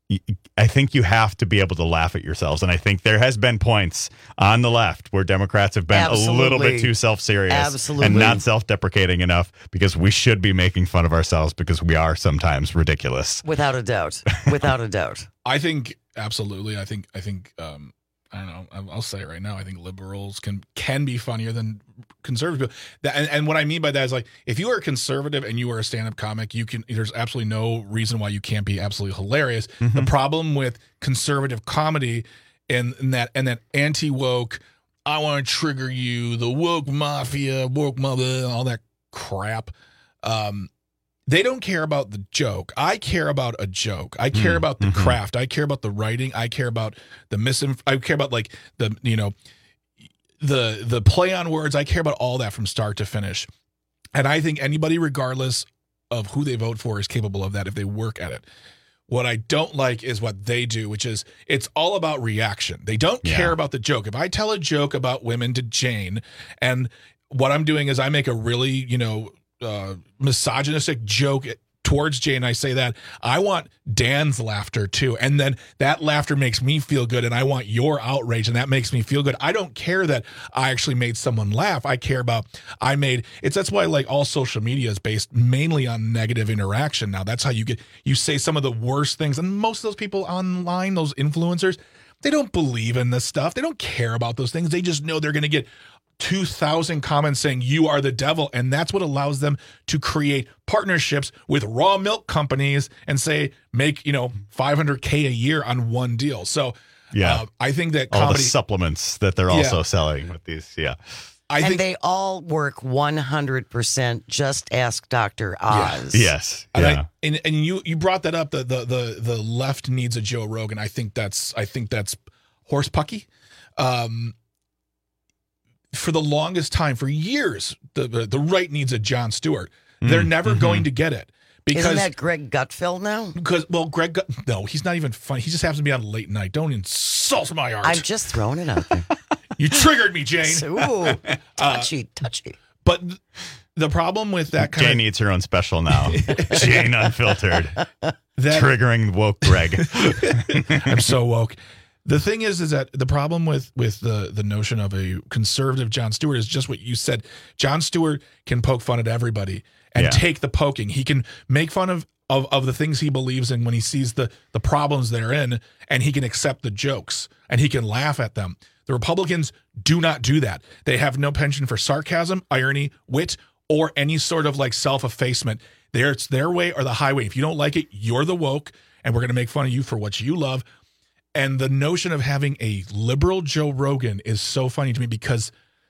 I think you have to be able to laugh at yourselves. And I think there has been points on the left where Democrats have been Absolutely. a little bit too self-serious Absolutely. and not self-deprecating enough, because we should be making fun of ourselves because we are sometimes ridiculous. Without a doubt. Without a doubt. I think, absolutely. I think, I think, um, I don't know. I'll say it right now. I think liberals can can be funnier than conservative people. That, and, and what I mean by that is like, if you are a conservative and you are a stand-up comic, you can. There's absolutely no reason why you can't be absolutely hilarious. Mm-hmm. The problem with conservative comedy and, and that and that anti-woke, I want to trigger you, the woke mafia, woke mother, all that crap. Um, they don't care about the joke. I care about a joke. I care mm, about the mm-hmm. craft. I care about the writing. I care about the misinf. I care about like the you know the the play on words. I care about all that from start to finish. And I think anybody, regardless of who they vote for, is capable of that if they work at it. What I don't like is what they do, which is it's all about reaction. They don't yeah. care about the joke. If I tell a joke about women to Jane, and what I'm doing is I make a really you know. Uh, misogynistic joke towards Jane, I say that I want Dan's laughter too, and then that laughter makes me feel good, and I want your outrage, and that makes me feel good. I don't care that I actually made someone laugh. I care about I made it's that's why like all social media is based mainly on negative interaction. Now that's how you get you say some of the worst things, and most of those people online, those influencers, they don't believe in this stuff. They don't care about those things. They just know they're going to get two thousand comments saying you are the devil, and that's what allows them to create partnerships with raw milk companies and say make you know five hundred K a year on one deal. So yeah, uh, I think that all comedy, the supplements that they're also yeah. selling with these, yeah. I and think, they all work one hundred percent. Just ask Doctor Oz. Yeah. Yes, and, yeah. I, and and you you brought that up. The, the the the left needs a Joe Rogan. I think that's I think that's horse pucky. Um, For the longest time, for years, the, the the right needs a Jon Stewart. They're mm, never mm-hmm. going to get it because isn't that Greg Gutfeld now? Because well, Greg, Gut, no, he's not even funny. He just happens to be on late night. Don't insult my art. I'm just throwing it out there. You triggered me, Jane. Ooh, touchy, uh, touchy. But th- the problem with that kind Jane of needs her own special now. Jane Unfiltered, that, triggering woke Greg. I'm so woke. The thing is, is that the problem with, with the, the notion of a conservative Jon Stewart is just what you said. Jon Stewart can poke fun at everybody and yeah. take the poking. He can make fun of, of, of the things he believes in when he sees the, the problems they're in, and he can accept the jokes, and he can laugh at them. The Republicans do not do that. They have no penchant for sarcasm, irony, wit, or any sort of like self-effacement. There, it's their way or the highway. If you don't like it, you're the woke, and we're going to make fun of you for what you love. And the notion of having a liberal Joe Rogan is so funny to me because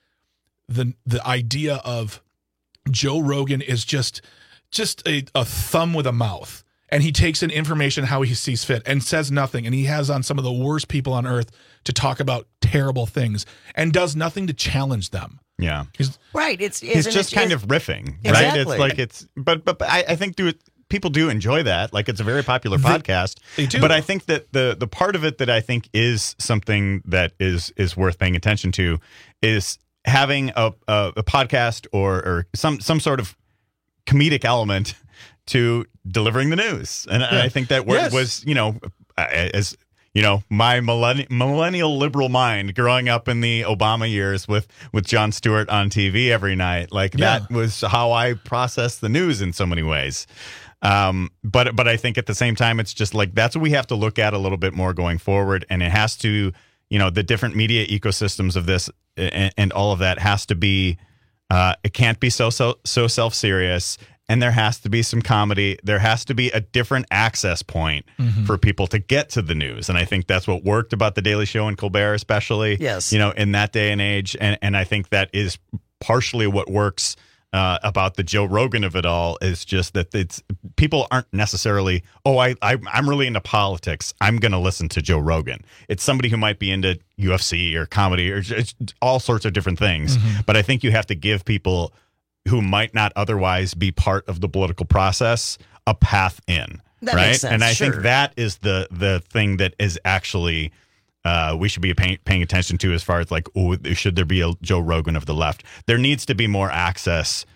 the the idea of Joe Rogan is just just a, a thumb with a mouth. And he takes in information how he sees fit and says nothing. And he has on some of the worst people on earth to talk about terrible things and does nothing to challenge them. Yeah. He's, right. It's He's just it, kind of riffing, exactly. right? It's like it's but but, but I, I think do it people do enjoy that. Like it's a very popular they, podcast. They do. But I think that the the part of it that I think is something that is is worth paying attention to is having a a, a podcast or or some some sort of comedic element to delivering the news. And yeah. I think that yes. was, you know, as you know, my millennial, millennial liberal mind growing up in the Obama years with, with Jon Stewart on T V every night. Like yeah. that was how I processed the news in so many ways. Um, but but I think at the same time, it's just like that's what we have to look at a little bit more going forward. And it has to, you know, the different media ecosystems of this and, and all of that has to be, uh, it can't be so, so, so self-serious. And there has to be some comedy. There has to be a different access point mm-hmm. for people to get to the news. And I think that's what worked about The Daily Show and Colbert, especially, yes. you know, in that day and age. And, and I think that is partially what works uh, about the Joe Rogan of it all is just that it's people aren't necessarily, oh, I, I, I'm really into politics. I'm going to listen to Joe Rogan. It's somebody who might be into U F C or comedy or just all sorts of different things. Mm-hmm. But I think you have to give people who might not otherwise be part of the political process a path in, that right? Makes sense, and I sure. think that is the the thing that is actually uh, we should be paying, paying attention to as far as like, oh, should there be a Joe Rogan of the left? There needs to be more access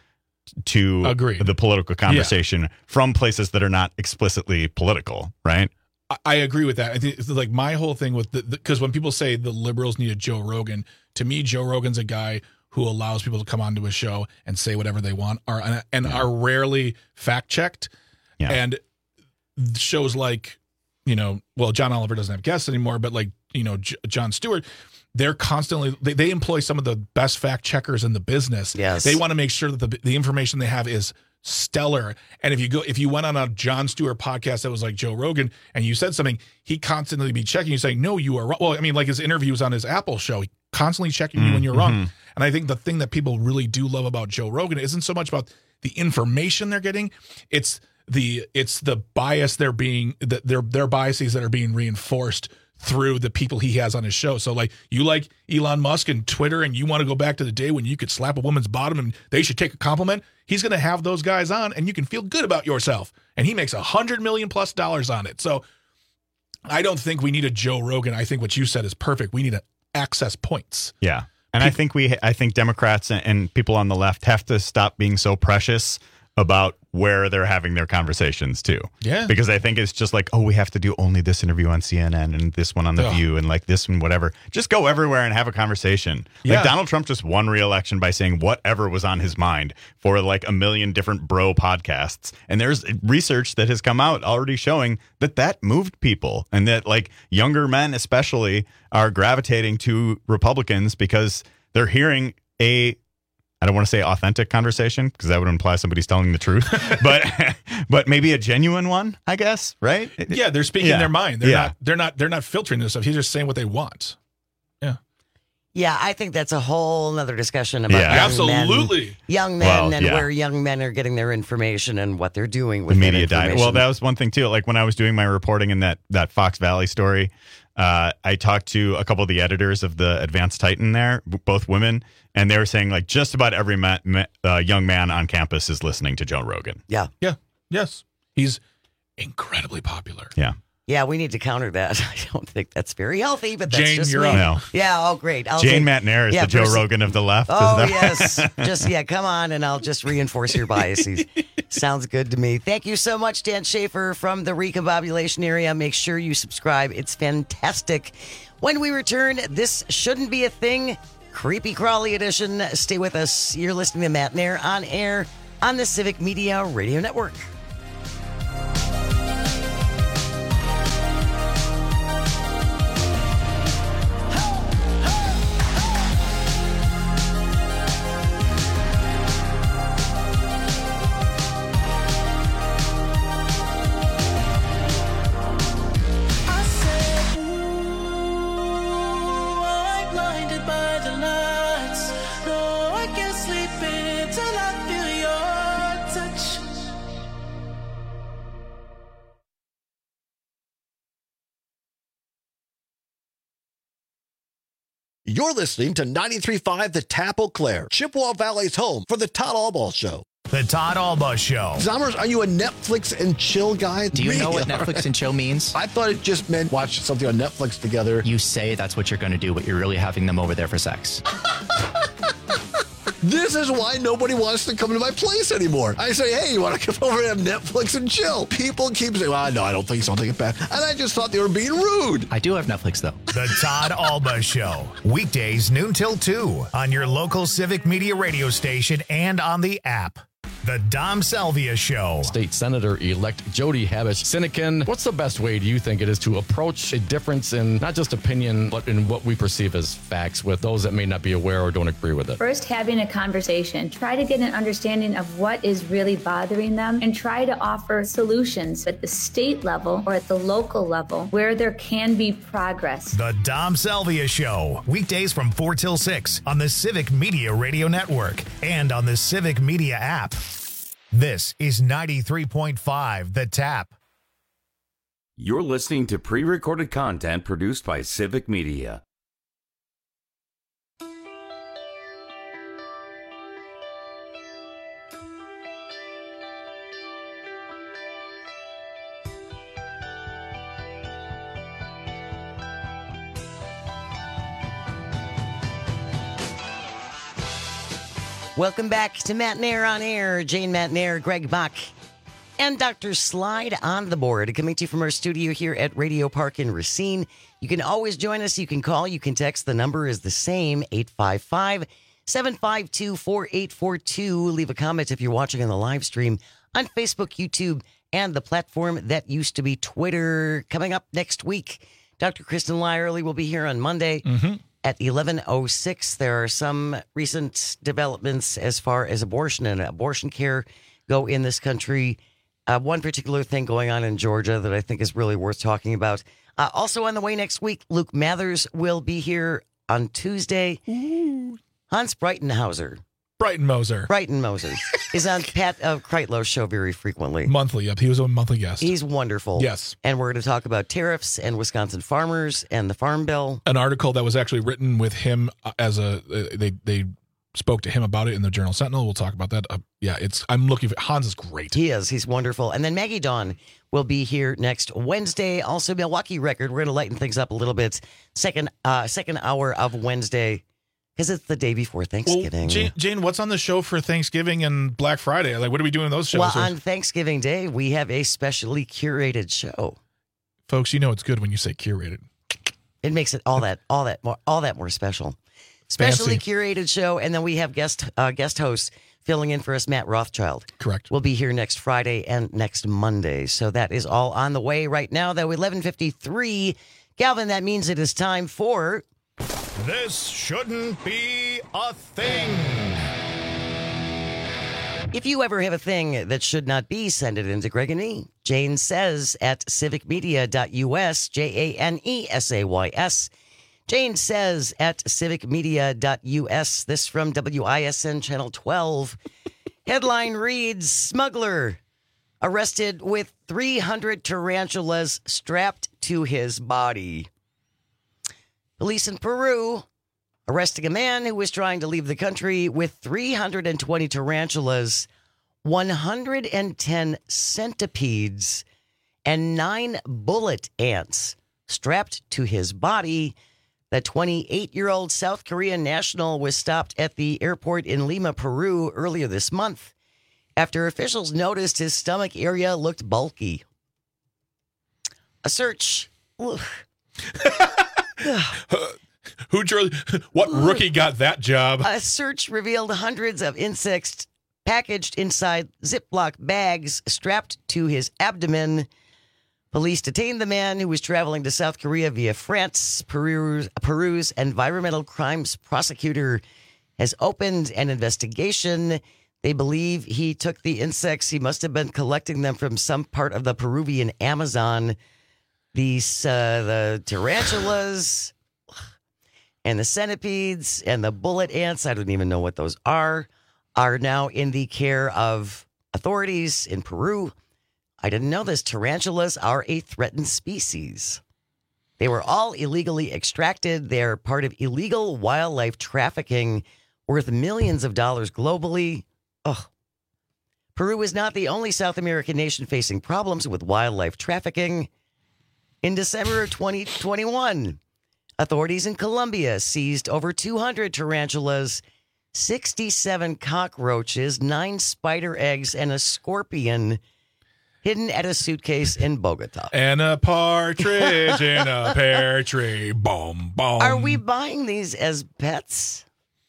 to Agreed. the political conversation yeah. from places that are not explicitly political, right? I, I agree with that. I think it's like my whole thing with the because when people say the liberals need a Joe Rogan, to me, Joe Rogan's a guy who allows people to come onto a show and say whatever they want, are and, and yeah. are rarely fact checked. Yeah. And shows like, you know, well, John Oliver doesn't have guests anymore, but like, you know, J- Jon Stewart, they're constantly they, they employ some of the best fact checkers in the business. Yes, they want to make sure that the the information they have is stellar. And if you go, if you went on a Jon Stewart podcast that was like Joe Rogan and you said something, he constantly be checking you, saying, "No, you are wrong." Well, I mean, like his interviews on his Apple show, he constantly checking you when you're wrong. Mm-hmm. And I think the thing that people really do love about Joe Rogan isn't so much about the information they're getting. It's the it's the bias they're being that their their biases that are being reinforced through the people he has on his show. So like you like Elon Musk and Twitter and you want to go back to the day when you could slap a woman's bottom and they should take a compliment. He's going to have those guys on and you can feel good about yourself. And he makes a hundred million plus dollars on it. So I don't think we need a Joe Rogan. I think what you said is perfect. We need to access points. Yeah. And I think we, I think Democrats and people on the left have to stop being so precious about where they're having their conversations too. Yeah. Because I think it's just like, oh, we have to do only this interview on C N N and this one on The Ugh. View and like this one, whatever. Just go everywhere and have a conversation. Yeah. Like Donald Trump just won re-election by saying whatever was on his mind for like a million different bro podcasts. And there's research that has come out already showing that that moved people and that like younger men especially are gravitating to Republicans because they're hearing a I don't want to say authentic conversation because that would imply somebody's telling the truth, but but maybe a genuine one, I guess, right? Yeah, they're speaking Yeah. their mind. They're Yeah. not they're not they're not filtering this stuff. He's just saying what they want. Yeah. Yeah, I think that's a whole nother discussion about Yeah. young Absolutely. men, young men Well, and yeah. where young men are getting their information and what they're doing The with media that died. information. Well, that was one thing too. Like when I was doing my reporting in that that Fox Valley story, uh, I talked to a couple of the editors of the Advanced Titan there, b- both women, and they were saying like just about every ma- ma- uh, young man on campus is listening to Joe Rogan. Yeah. Yeah. Yes. He's incredibly popular. Yeah. Yeah, we need to counter that. I don't think that's very healthy, but that's Jane, just you're me. up. No. Yeah, oh, great. I'll Jane take- Matnair is yeah, the Joe first- Rogan of the left. Oh, is that- yes. Just, yeah, come on, and I'll just reinforce your biases. Sounds good to me. Thank you so much, Dan Schaefer from the Recombobulation area. Make sure you subscribe. It's fantastic. When we return, this shouldn't be a thing. Creepy Crawly edition. Stay with us. You're listening to Matt Nair on air on the Civic Media Radio Network. I said, ooh, I'm blinded by the lights. No, I can't sleep until I feel your touch. You're listening to ninety-three point five The Tap Eau Claire, Chippewa Valley's home for the Todd Albaugh Show. The Todd Albaugh Show. Zommers, are you a Netflix and chill guy? Do you know what Netflix and chill means? I thought it just meant watch something on Netflix together. You say that's what you're going to do, but you're really having them over there for sex. This is why nobody wants to come to my place anymore. I say, hey, you want to come over and have Netflix and chill? People keep saying, well, no, I don't think so. I'll take it back. And I just thought they were being rude. I do have Netflix, though. The Todd Albaugh Show. Weekdays noon till two on your local Civic Media radio station and on the app. The Dom Salvia Show. State Senator-elect Jody Habush-Sinekin, what's the best way do you think it is to approach a difference in not just opinion, but in what we perceive as facts with those that may not be aware or don't agree with it? First, having a conversation. Try to get an understanding of what is really bothering them and try to offer solutions at the state level or at the local level where there can be progress. The Dom Salvia Show. Weekdays from four till six on the Civic Media Radio Network and on the Civic Media app. This is ninety-three point five The Tap. You're listening to pre-recorded content produced by Civic Media. Welcome back to Matt Nair on air. Jane Matt Nair, Greg Bach, and Doctor Slide on the board. Coming to you from our studio here at Radio Park in Racine. You can always join us. You can call. You can text. The number is the same, eight five five, seven five two, four eight four two. Leave a comment if you're watching on the live stream on Facebook, YouTube, and the platform that used to be Twitter. Coming up next week, Doctor Kristen Lyerly will be here on Monday. Mm-hmm. At eleven oh six, there are some recent developments as far as abortion and abortion care go in this country. Uh, one particular thing going on in Georgia that I think is really worth talking about. Uh, also on the way next week, Luke Mathers will be here on Tuesday. Ooh. Hans Breitenhauser Brighton Moser. Brighton Moser is on Pat uh, Kreitlow's show very frequently. Monthly, yep. He was a monthly guest. He's wonderful. Yes. And we're going to talk about tariffs and Wisconsin farmers and the Farm Bill. An article that was actually written with him as a, uh, they they spoke to him about it in the Journal Sentinel. We'll talk about that. Uh, yeah, it's, I'm looking for, Hans is great. He is. He's wonderful. And then Maggie Dawn will be here next Wednesday. Also, Milwaukee Record. We're going to lighten things up a little bit. Second, uh, second hour of Wednesday. Because it's the day before Thanksgiving. Well, Jane, Jane, what's on the show for Thanksgiving and Black Friday? Like, what are we doing those shows? Well, on Thanksgiving Day, we have a specially curated show. Folks, you know it's good when you say curated. It makes it all that, all that, more, all that more special. Specially Fancy. Curated show, and then we have guest uh, guest hosts filling in for us, Matt Rothschild. Correct. We'll be here next Friday and next Monday. So that is all on the way right now. Though eleven fifty-three, Calvin. That means it is time for. This shouldn't be a thing. If you ever have a thing that should not be, send it into Greg and E. Jane Says at civic media dot U S, J A N E S A Y S. Jane Says at civic media dot U S. This from W I S N Channel twelve. Headline reads, Smuggler arrested with three hundred tarantulas strapped to his body. Police in Peru arresting a man who was trying to leave the country with three hundred twenty tarantulas, one hundred ten centipedes, and nine bullet ants strapped to his body. The twenty-eight-year-old South Korean national was stopped at the airport in Lima, Peru earlier this month after officials noticed his stomach area looked bulky. A search... Who drew, what rookie got that job? A search revealed hundreds of insects packaged inside Ziploc bags strapped to his abdomen. Police detained the man who was traveling to South Korea via France. Peru's, Peru's environmental crimes prosecutor has opened an investigation. They believe he took the insects. He must have been collecting them from some part of the Peruvian Amazon. These, uh, the tarantulas and the centipedes and the bullet ants, I don't even know what those are, are now in the care of authorities in Peru. I didn't know this. Tarantulas are a threatened species. They were all illegally extracted. They're part of illegal wildlife trafficking worth millions of dollars globally. Ugh. Peru is not the only South American nation facing problems with wildlife trafficking. In December of twenty twenty-one, authorities in Colombia seized over two hundred tarantulas, sixty-seven cockroaches, nine spider eggs, and a scorpion hidden at a suitcase in Bogota. And a partridge in a pear tree. Boom, boom. Are we buying these as pets?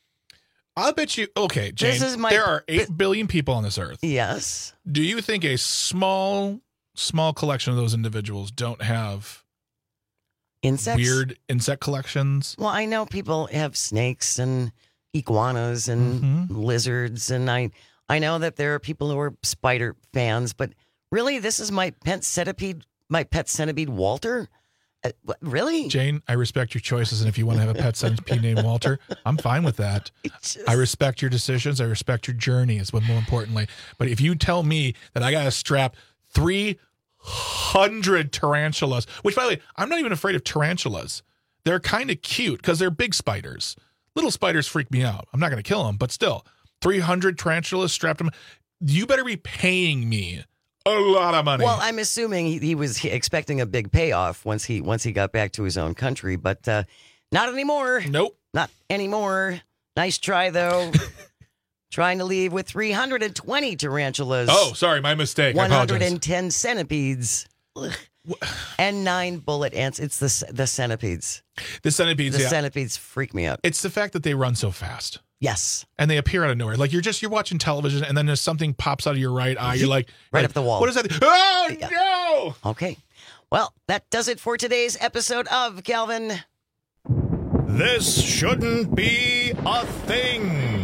I'll bet you. Okay, Jane, This is my- there are eight billion people on this earth. Yes. Do you think a small, small collection of those individuals don't have Insects? weird insect collections? Well, I know people have snakes and iguanas and lizards, and I I know that there are people who are spider fans, but really, this is my pet centipede, my pet centipede, Walter. Uh, what, really, Jane, I respect your choices, and if you want to have a pet centipede named Walter, I'm fine with that. I respect your decisions. I respect your journey, is what more importantly. But if you tell me that I got to strap three hundred tarantulas, which, by the way, I'm not even afraid of tarantulas. They're kind of cute because they're big spiders. Little spiders freak me out. I'm not going to kill them, but still, three hundred tarantulas strapped them. You better be paying me a lot of money. Well, I'm assuming he, he was expecting a big payoff once he once he got back to his own country, but uh, not anymore. Nope, not anymore. Nice try though. Trying to leave with three hundred twenty tarantulas. Oh, sorry, my mistake. one hundred ten I apologize. centipedes. And nine bullet ants. It's the the centipedes. The centipedes. The yeah. centipedes freak me out. It's the fact that they run so fast. Yes. And they appear out of nowhere. Like you're just you're watching television, and then there's something pops out of your right eye. You're like right like, up the wall. What is that? Oh no! Okay. Well, that does it for today's episode of Calvin. This shouldn't be a thing.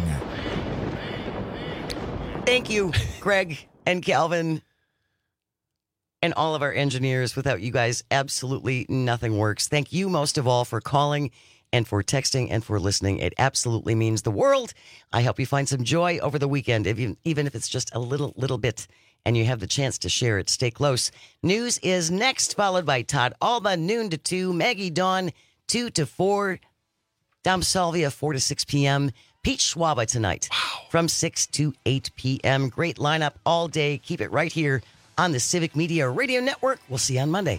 Thank you, Greg and Calvin, and all of our engineers. Without you guys, absolutely nothing works. Thank you most of all for calling and for texting and for listening. It absolutely means the world. I hope you find some joy over the weekend, if you, even if it's just a little, little bit, and you have the chance to share it. Stay close. News is next, followed by Todd Alba, noon to two, Maggie Dawn, two to four, Dom Salvia, four to six p.m., Pete Schwaba tonight wow. from six to eight p.m. Great lineup all day. Keep it right here on the Civic Media Radio Network. We'll see you on Monday.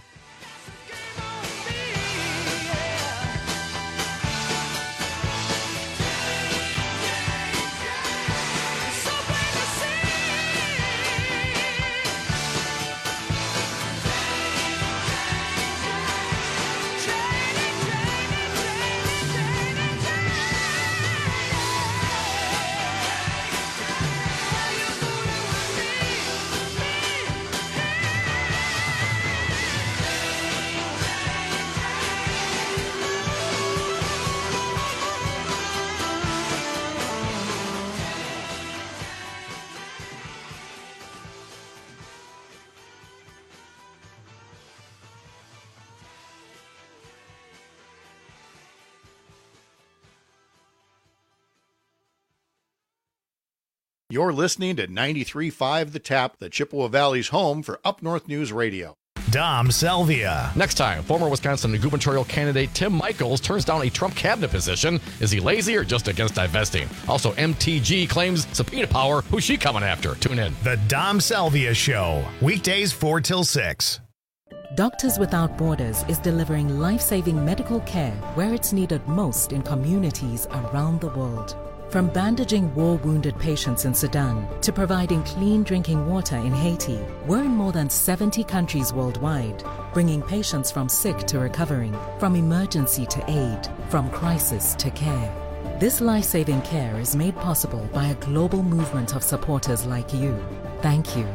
You're listening to ninety-three point five The Tap, the Chippewa Valley's home for Up North News Radio. Dom Salvia. Next time, former Wisconsin gubernatorial candidate Tim Michels turns down a Trump cabinet position. Is he lazy or just against divesting? Also, M T G claims subpoena power. Who's she coming after? Tune in. The Dom Salvia Show. Weekdays four till six. Doctors Without Borders is delivering life-saving medical care where it's needed most in communities around the world. From bandaging war-wounded patients in Sudan to providing clean drinking water in Haiti, we're in more than seventy countries worldwide, bringing patients from sick to recovering, from emergency to aid, from crisis to care. This life-saving care is made possible by a global movement of supporters like you. Thank you.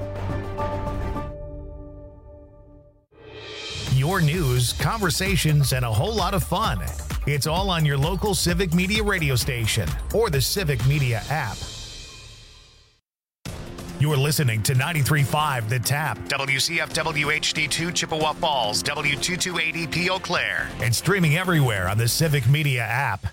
Your news, conversations, and a whole lot of fun. It's all on your local Civic Media radio station or the Civic Media app. You're listening to ninety-three point five The Tap, W C F W H D two Chippewa Falls, W two two eight E P Eau Claire, and streaming everywhere on the Civic Media app.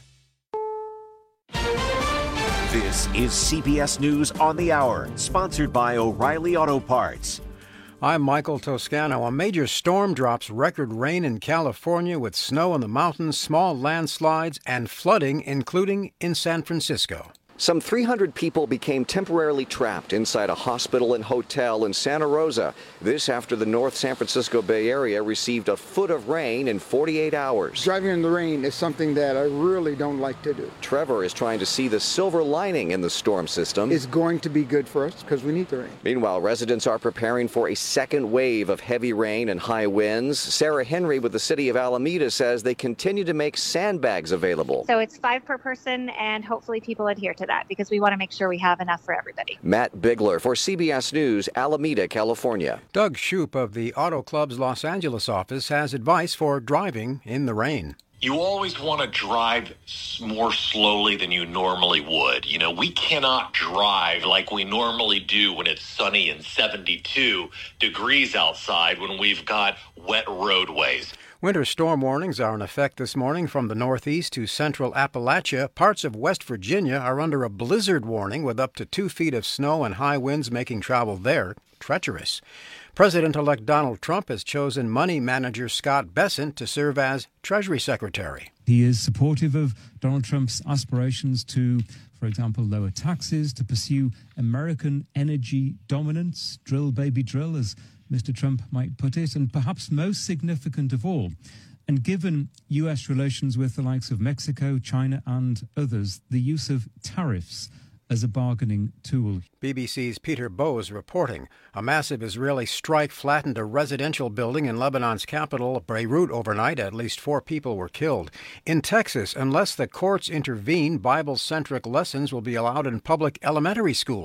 This is C B S News on the Hour, sponsored by O'Reilly Auto Parts. I'm Michael Toscano. A major storm drops record rain in California with snow in the mountains, small landslides, and flooding, including in San Francisco. Some three hundred people became temporarily trapped inside a hospital and hotel in Santa Rosa. This after the North San Francisco Bay Area received a foot of rain in forty-eight hours. Driving in the rain is something that I really don't like to do. Trevor is trying to see the silver lining in the storm system. It's going to be good for us because we need the rain. Meanwhile, residents are preparing for a second wave of heavy rain and high winds. Sarah Henry with the city of Alameda says they continue to make sandbags available. So it's five per person, and hopefully people adhere to that because we want to make sure we have enough for everybody. Matt Bigler for C B S News, Alameda, California. Doug Shoup of the Auto Club's Los Angeles office has advice for driving in the rain. You always want to drive more slowly than you normally would. You know, we cannot drive like we normally do when it's sunny and seventy-two degrees outside when we've got wet roadways. Winter storm warnings are in effect this morning from the northeast to central Appalachia. Parts of West Virginia are under a blizzard warning with up to two feet of snow and high winds making travel there treacherous. President-elect Donald Trump has chosen money manager Scott Bessent to serve as Treasury Secretary. He is supportive of Donald Trump's aspirations to, for example, lower taxes, to pursue American energy dominance, drill, baby, drill, as Mister Trump might put it, and perhaps most significant of all, and given U S relations with the likes of Mexico, China, and others, the use of tariffs as a bargaining tool. B B C's Peter Bowes reporting. A massive Israeli strike flattened a residential building in Lebanon's capital, Beirut, overnight. At least four people were killed. In Texas, unless the courts intervene, Bible-centric lessons will be allowed in public elementary schools.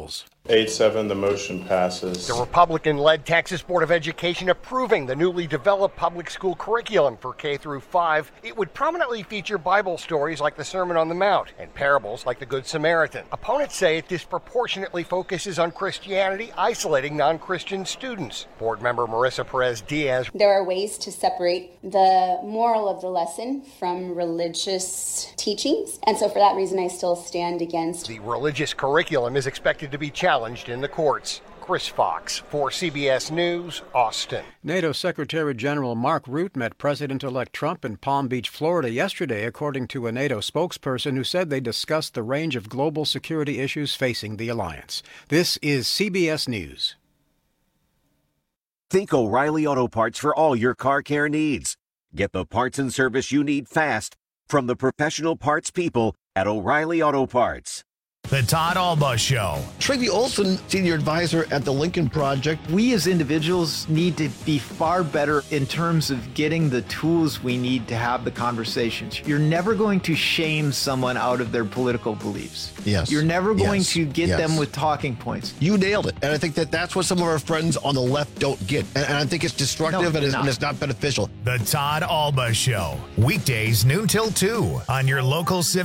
eight seven, the motion passes. The Republican-led Texas Board of Education approving the newly developed public school curriculum for K through five. It would prominently feature Bible stories like the Sermon on the Mount and parables like the Good Samaritan. Opponents say it disproportionately focuses on Christianity, isolating non-Christian students. Board member Marissa Perez-Diaz. There are ways to separate the moral of the lesson from religious teachings, and so for that reason I still stand against. The religious curriculum is expected to be challenged in the courts. Chris Fox for C B S News, Austin. NATO Secretary General Mark Rutte met President-elect Trump in Palm Beach, Florida yesterday, according to a NATO spokesperson who said they discussed the range of global security issues facing the alliance. This is C B S News. Think O'Reilly Auto Parts for all your car care needs. Get the parts and service you need fast from the professional parts people at O'Reilly Auto Parts. The Todd Alba Show. Tracy Olson, senior advisor at the Lincoln Project. We as individuals need to be far better in terms of getting the tools we need to have the conversations. You're never going to shame someone out of their political beliefs. Yes. You're never going yes. to get yes. them with talking points. You nailed it. And I think that that's what some of our friends on the left don't get. And, and I think it's destructive no, and, it's, not. and it's not beneficial. The Todd Alba Show. Weekdays noon till two on your local Civic.